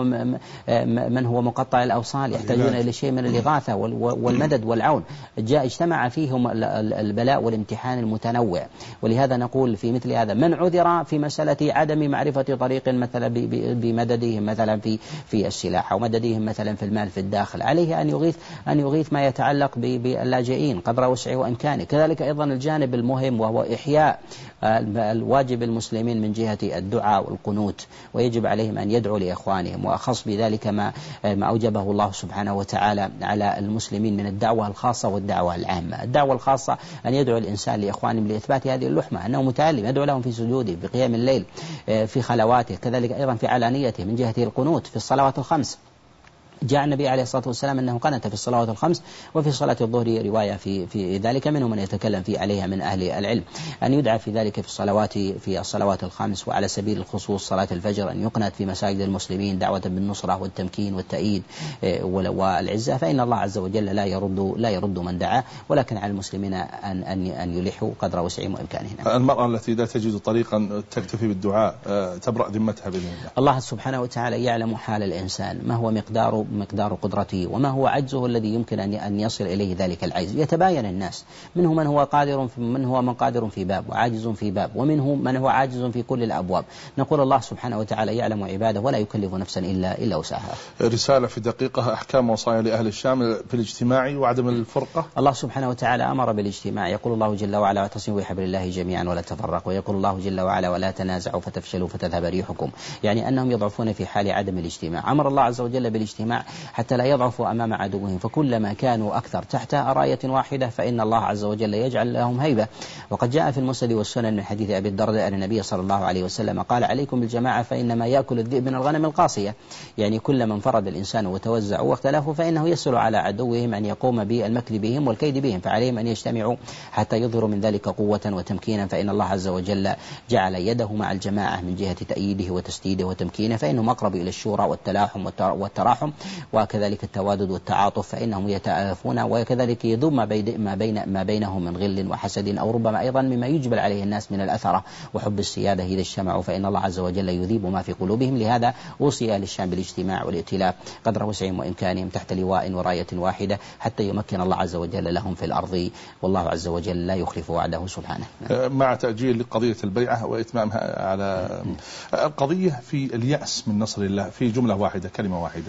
من هو مقطع الأوصال، يحتاجون إلى شيء من الإغاثة والمدد والعون. جاء اجتمع فيهم البلاء والامتحان المتنوع. ولهذا نقول في مثل هذا من عذر في مسألة عدم معرفة طريق مثلا بمددهم مثلا في في السلاح أو مددهم مثلا في المال في الداخل، عليه أن يغيث أن يغيث ما يتعلق باللاجئين قدر وسعه وإمكانه. كذلك أيضا الجانب المهم وهو إحياء الواجب المسلمين من جهة الدعاء والقنوت، ويجب عليهم أن يدعوا لإخوانهم، وأخص بذلك ما ما أوجبه الله سبحانه وتعالى على المسلمين من الدعوة الخاصة والدعوة العامة. الدعوة الخاصة أن يدعو الإنسان لإخوانهم لإثبات هذه اللحمة، أنه متعلم، يدعو لهم في سجوده بقيام الليل في خلواته، كذلك أيضا في علانيته من جهة القنوت في الصلوات الخمس. جاء النبي عليه الصلاة والسلام أنه قنت في الصلوات الخمس، وفي صلاة الظهر رواية في في ذلك، منهم من يتكلم في عليها من أهل العلم، أن يدعى في ذلك في الصلوات في الصلوات الخمس. وعلى سبيل الخصوص صلاة الفجر أن يقنت في مساجد المسلمين دعوة بالنصرة والتمكين والتأييد والعزة، فإن الله عز وجل لا يرد لا يرد من دعا، ولكن على المسلمين أن أن أن يلحوا قدر وسعهم وإمكانهم. المرأة التي لا تجد طريقا تكتفي بالدعاء تبرأ ذمتها بإذن الله. الله سبحانه وتعالى يعلم حال الإنسان، ما هو مقدار مقدار قدرته وما هو عجزه الذي يمكن أن أن يصل إليه ذلك العجز. يتباين الناس، منه من هو قادر في من هو من قادر في باب وعاجز في باب، ومنه من هو عاجز في كل الأبواب. نقول الله سبحانه وتعالى يعلم عباده ولا يكلف نفسا إلا إلا وسعها. رسالة في دقيقة: أحكام وصايا لأهل الشام في الاجتماع وعدم الفرقة. الله سبحانه وتعالى أمر بالاجتماع، يقول الله جل وعلا: واعتصموا بحبل الله جميعا ولا تفرقوا. ويقول الله جل وعلا: ولا تنازعوا فتفشلوا فتذهب ريحكم، يعني أنهم يضعفون في حال عدم الاجتماع. أمر الله عز وجل بالاجتماع حتى لا يضعفوا أمام عدوهم، فكلما كانوا أكثر تحت راية واحدة فإن الله عز وجل يجعل لهم هيبة. وقد جاء في المسند والسنن من حديث أبي الدرداء أن النبي صلى الله عليه وسلم قال: عليكم بالجماعة فإنما يأكل الذئب من الغنم القاصية، يعني كلما انفرد الإنسان وتوزعوا واختلفوا فإنه يسهل على عدوهم أن يقوم بالمكر بهم والكيد بهم، فعليهم أن يجتمعوا حتى يظهروا من ذلك قوة وتمكينا، فإن الله عز وجل جعل يده مع الجماعة من جهة تأييده وتسديده وتمكينه، فإنهم أقرب إلى الشورى والتلاحم والتراحم، وكذلك التوادد والتعاطف، فإنهم يتآلفون، وكذلك يذوب ما بين ما بين ما بينهم من غل وحسد، أو ربما أيضا مما يجبل عليه الناس من الأثرة وحب السيادة إذا اجتمعوا، فإن الله عز وجل يذيب ما في قلوبهم. لهذا أوصي أهل الشام بالاجتماع والائتلاف قدر وسعهم وإمكانهم تحت لواء وراية واحدة حتى يمكن الله عز وجل لهم في الأرض، والله عز وجل لا يخلف وعده سبحانه. مع تأجيل قضية البيعة وإتمامها على القضية في اليأس من نصر الله في جملة واحدة كلمة واحدة،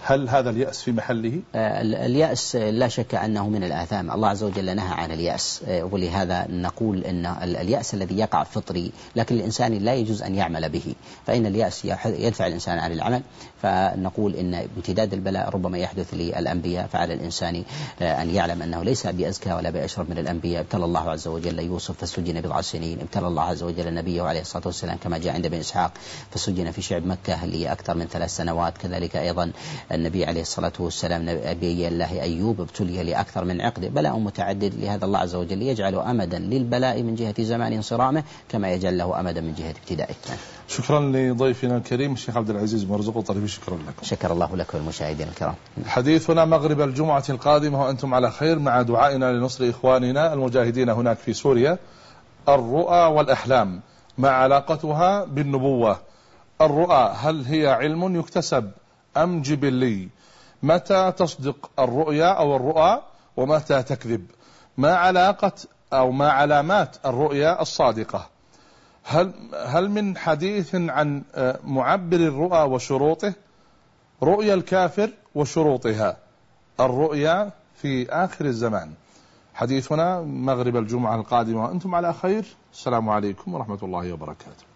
هل هذا اليأس في محله؟ اليأس لا شك أنه من الآثام، الله عز وجل نهى عن اليأس، ولهذا نقول أن اليأس الذي يقع فطري، لكن الإنسان لا يجوز أن يعمل به، فإن اليأس يدفع الإنسان عن العمل. فنقول إن امتداد البلاء ربما يحدث للأنبياء، فعلى الإنسان أن يعلم أنه ليس بأزكى ولا بأشرف من الأنبياء. ابتلى الله عز وجل يوسف فسجن بضع سنين، ابتلى الله عز وجل نبيه عليه الصلاة والسلام كما جاء عند ابن إسحاق فسجن في شعب مكة لأكثر من ثلاث سنوات. كذلك أيضا النبي عليه الصلاة والسلام نبي الله أيوب ابتلي لأكثر من عقد، بلاء متعدد. لهذا الله عز وجل يجعل أمدا للبلاء من جهة زمان انصرامه كما يجعل له أمدا من جهة ابتدائه. شكرا لضيفنا الكريم الشيخ عبد العزيز مرزوق الطريفي، شكرا لكم. شكر الله لك والمشاهدين الكرام. حديثنا مغرب الجمعة القادمة وأنتم على خير، مع دعائنا لنصر إخواننا المجاهدين هناك في سوريا. الرؤى والأحلام ما علاقتها بالنبوة؟ الرؤى هل هي علم يكتسب أم جبلي؟ متى تصدق الرؤيا أو الرؤى ومتى تكذب؟ ما علاقة أو ما علامات الرؤيا الصادقة؟ هل, هل من حديث عن معبر الرؤى وشروطه؟ رؤيا الكافر وشروطها، الرؤيا في آخر الزمان. حديثنا مغرب الجمعة القادمة وأنتم على خير. السلام عليكم ورحمة الله وبركاته.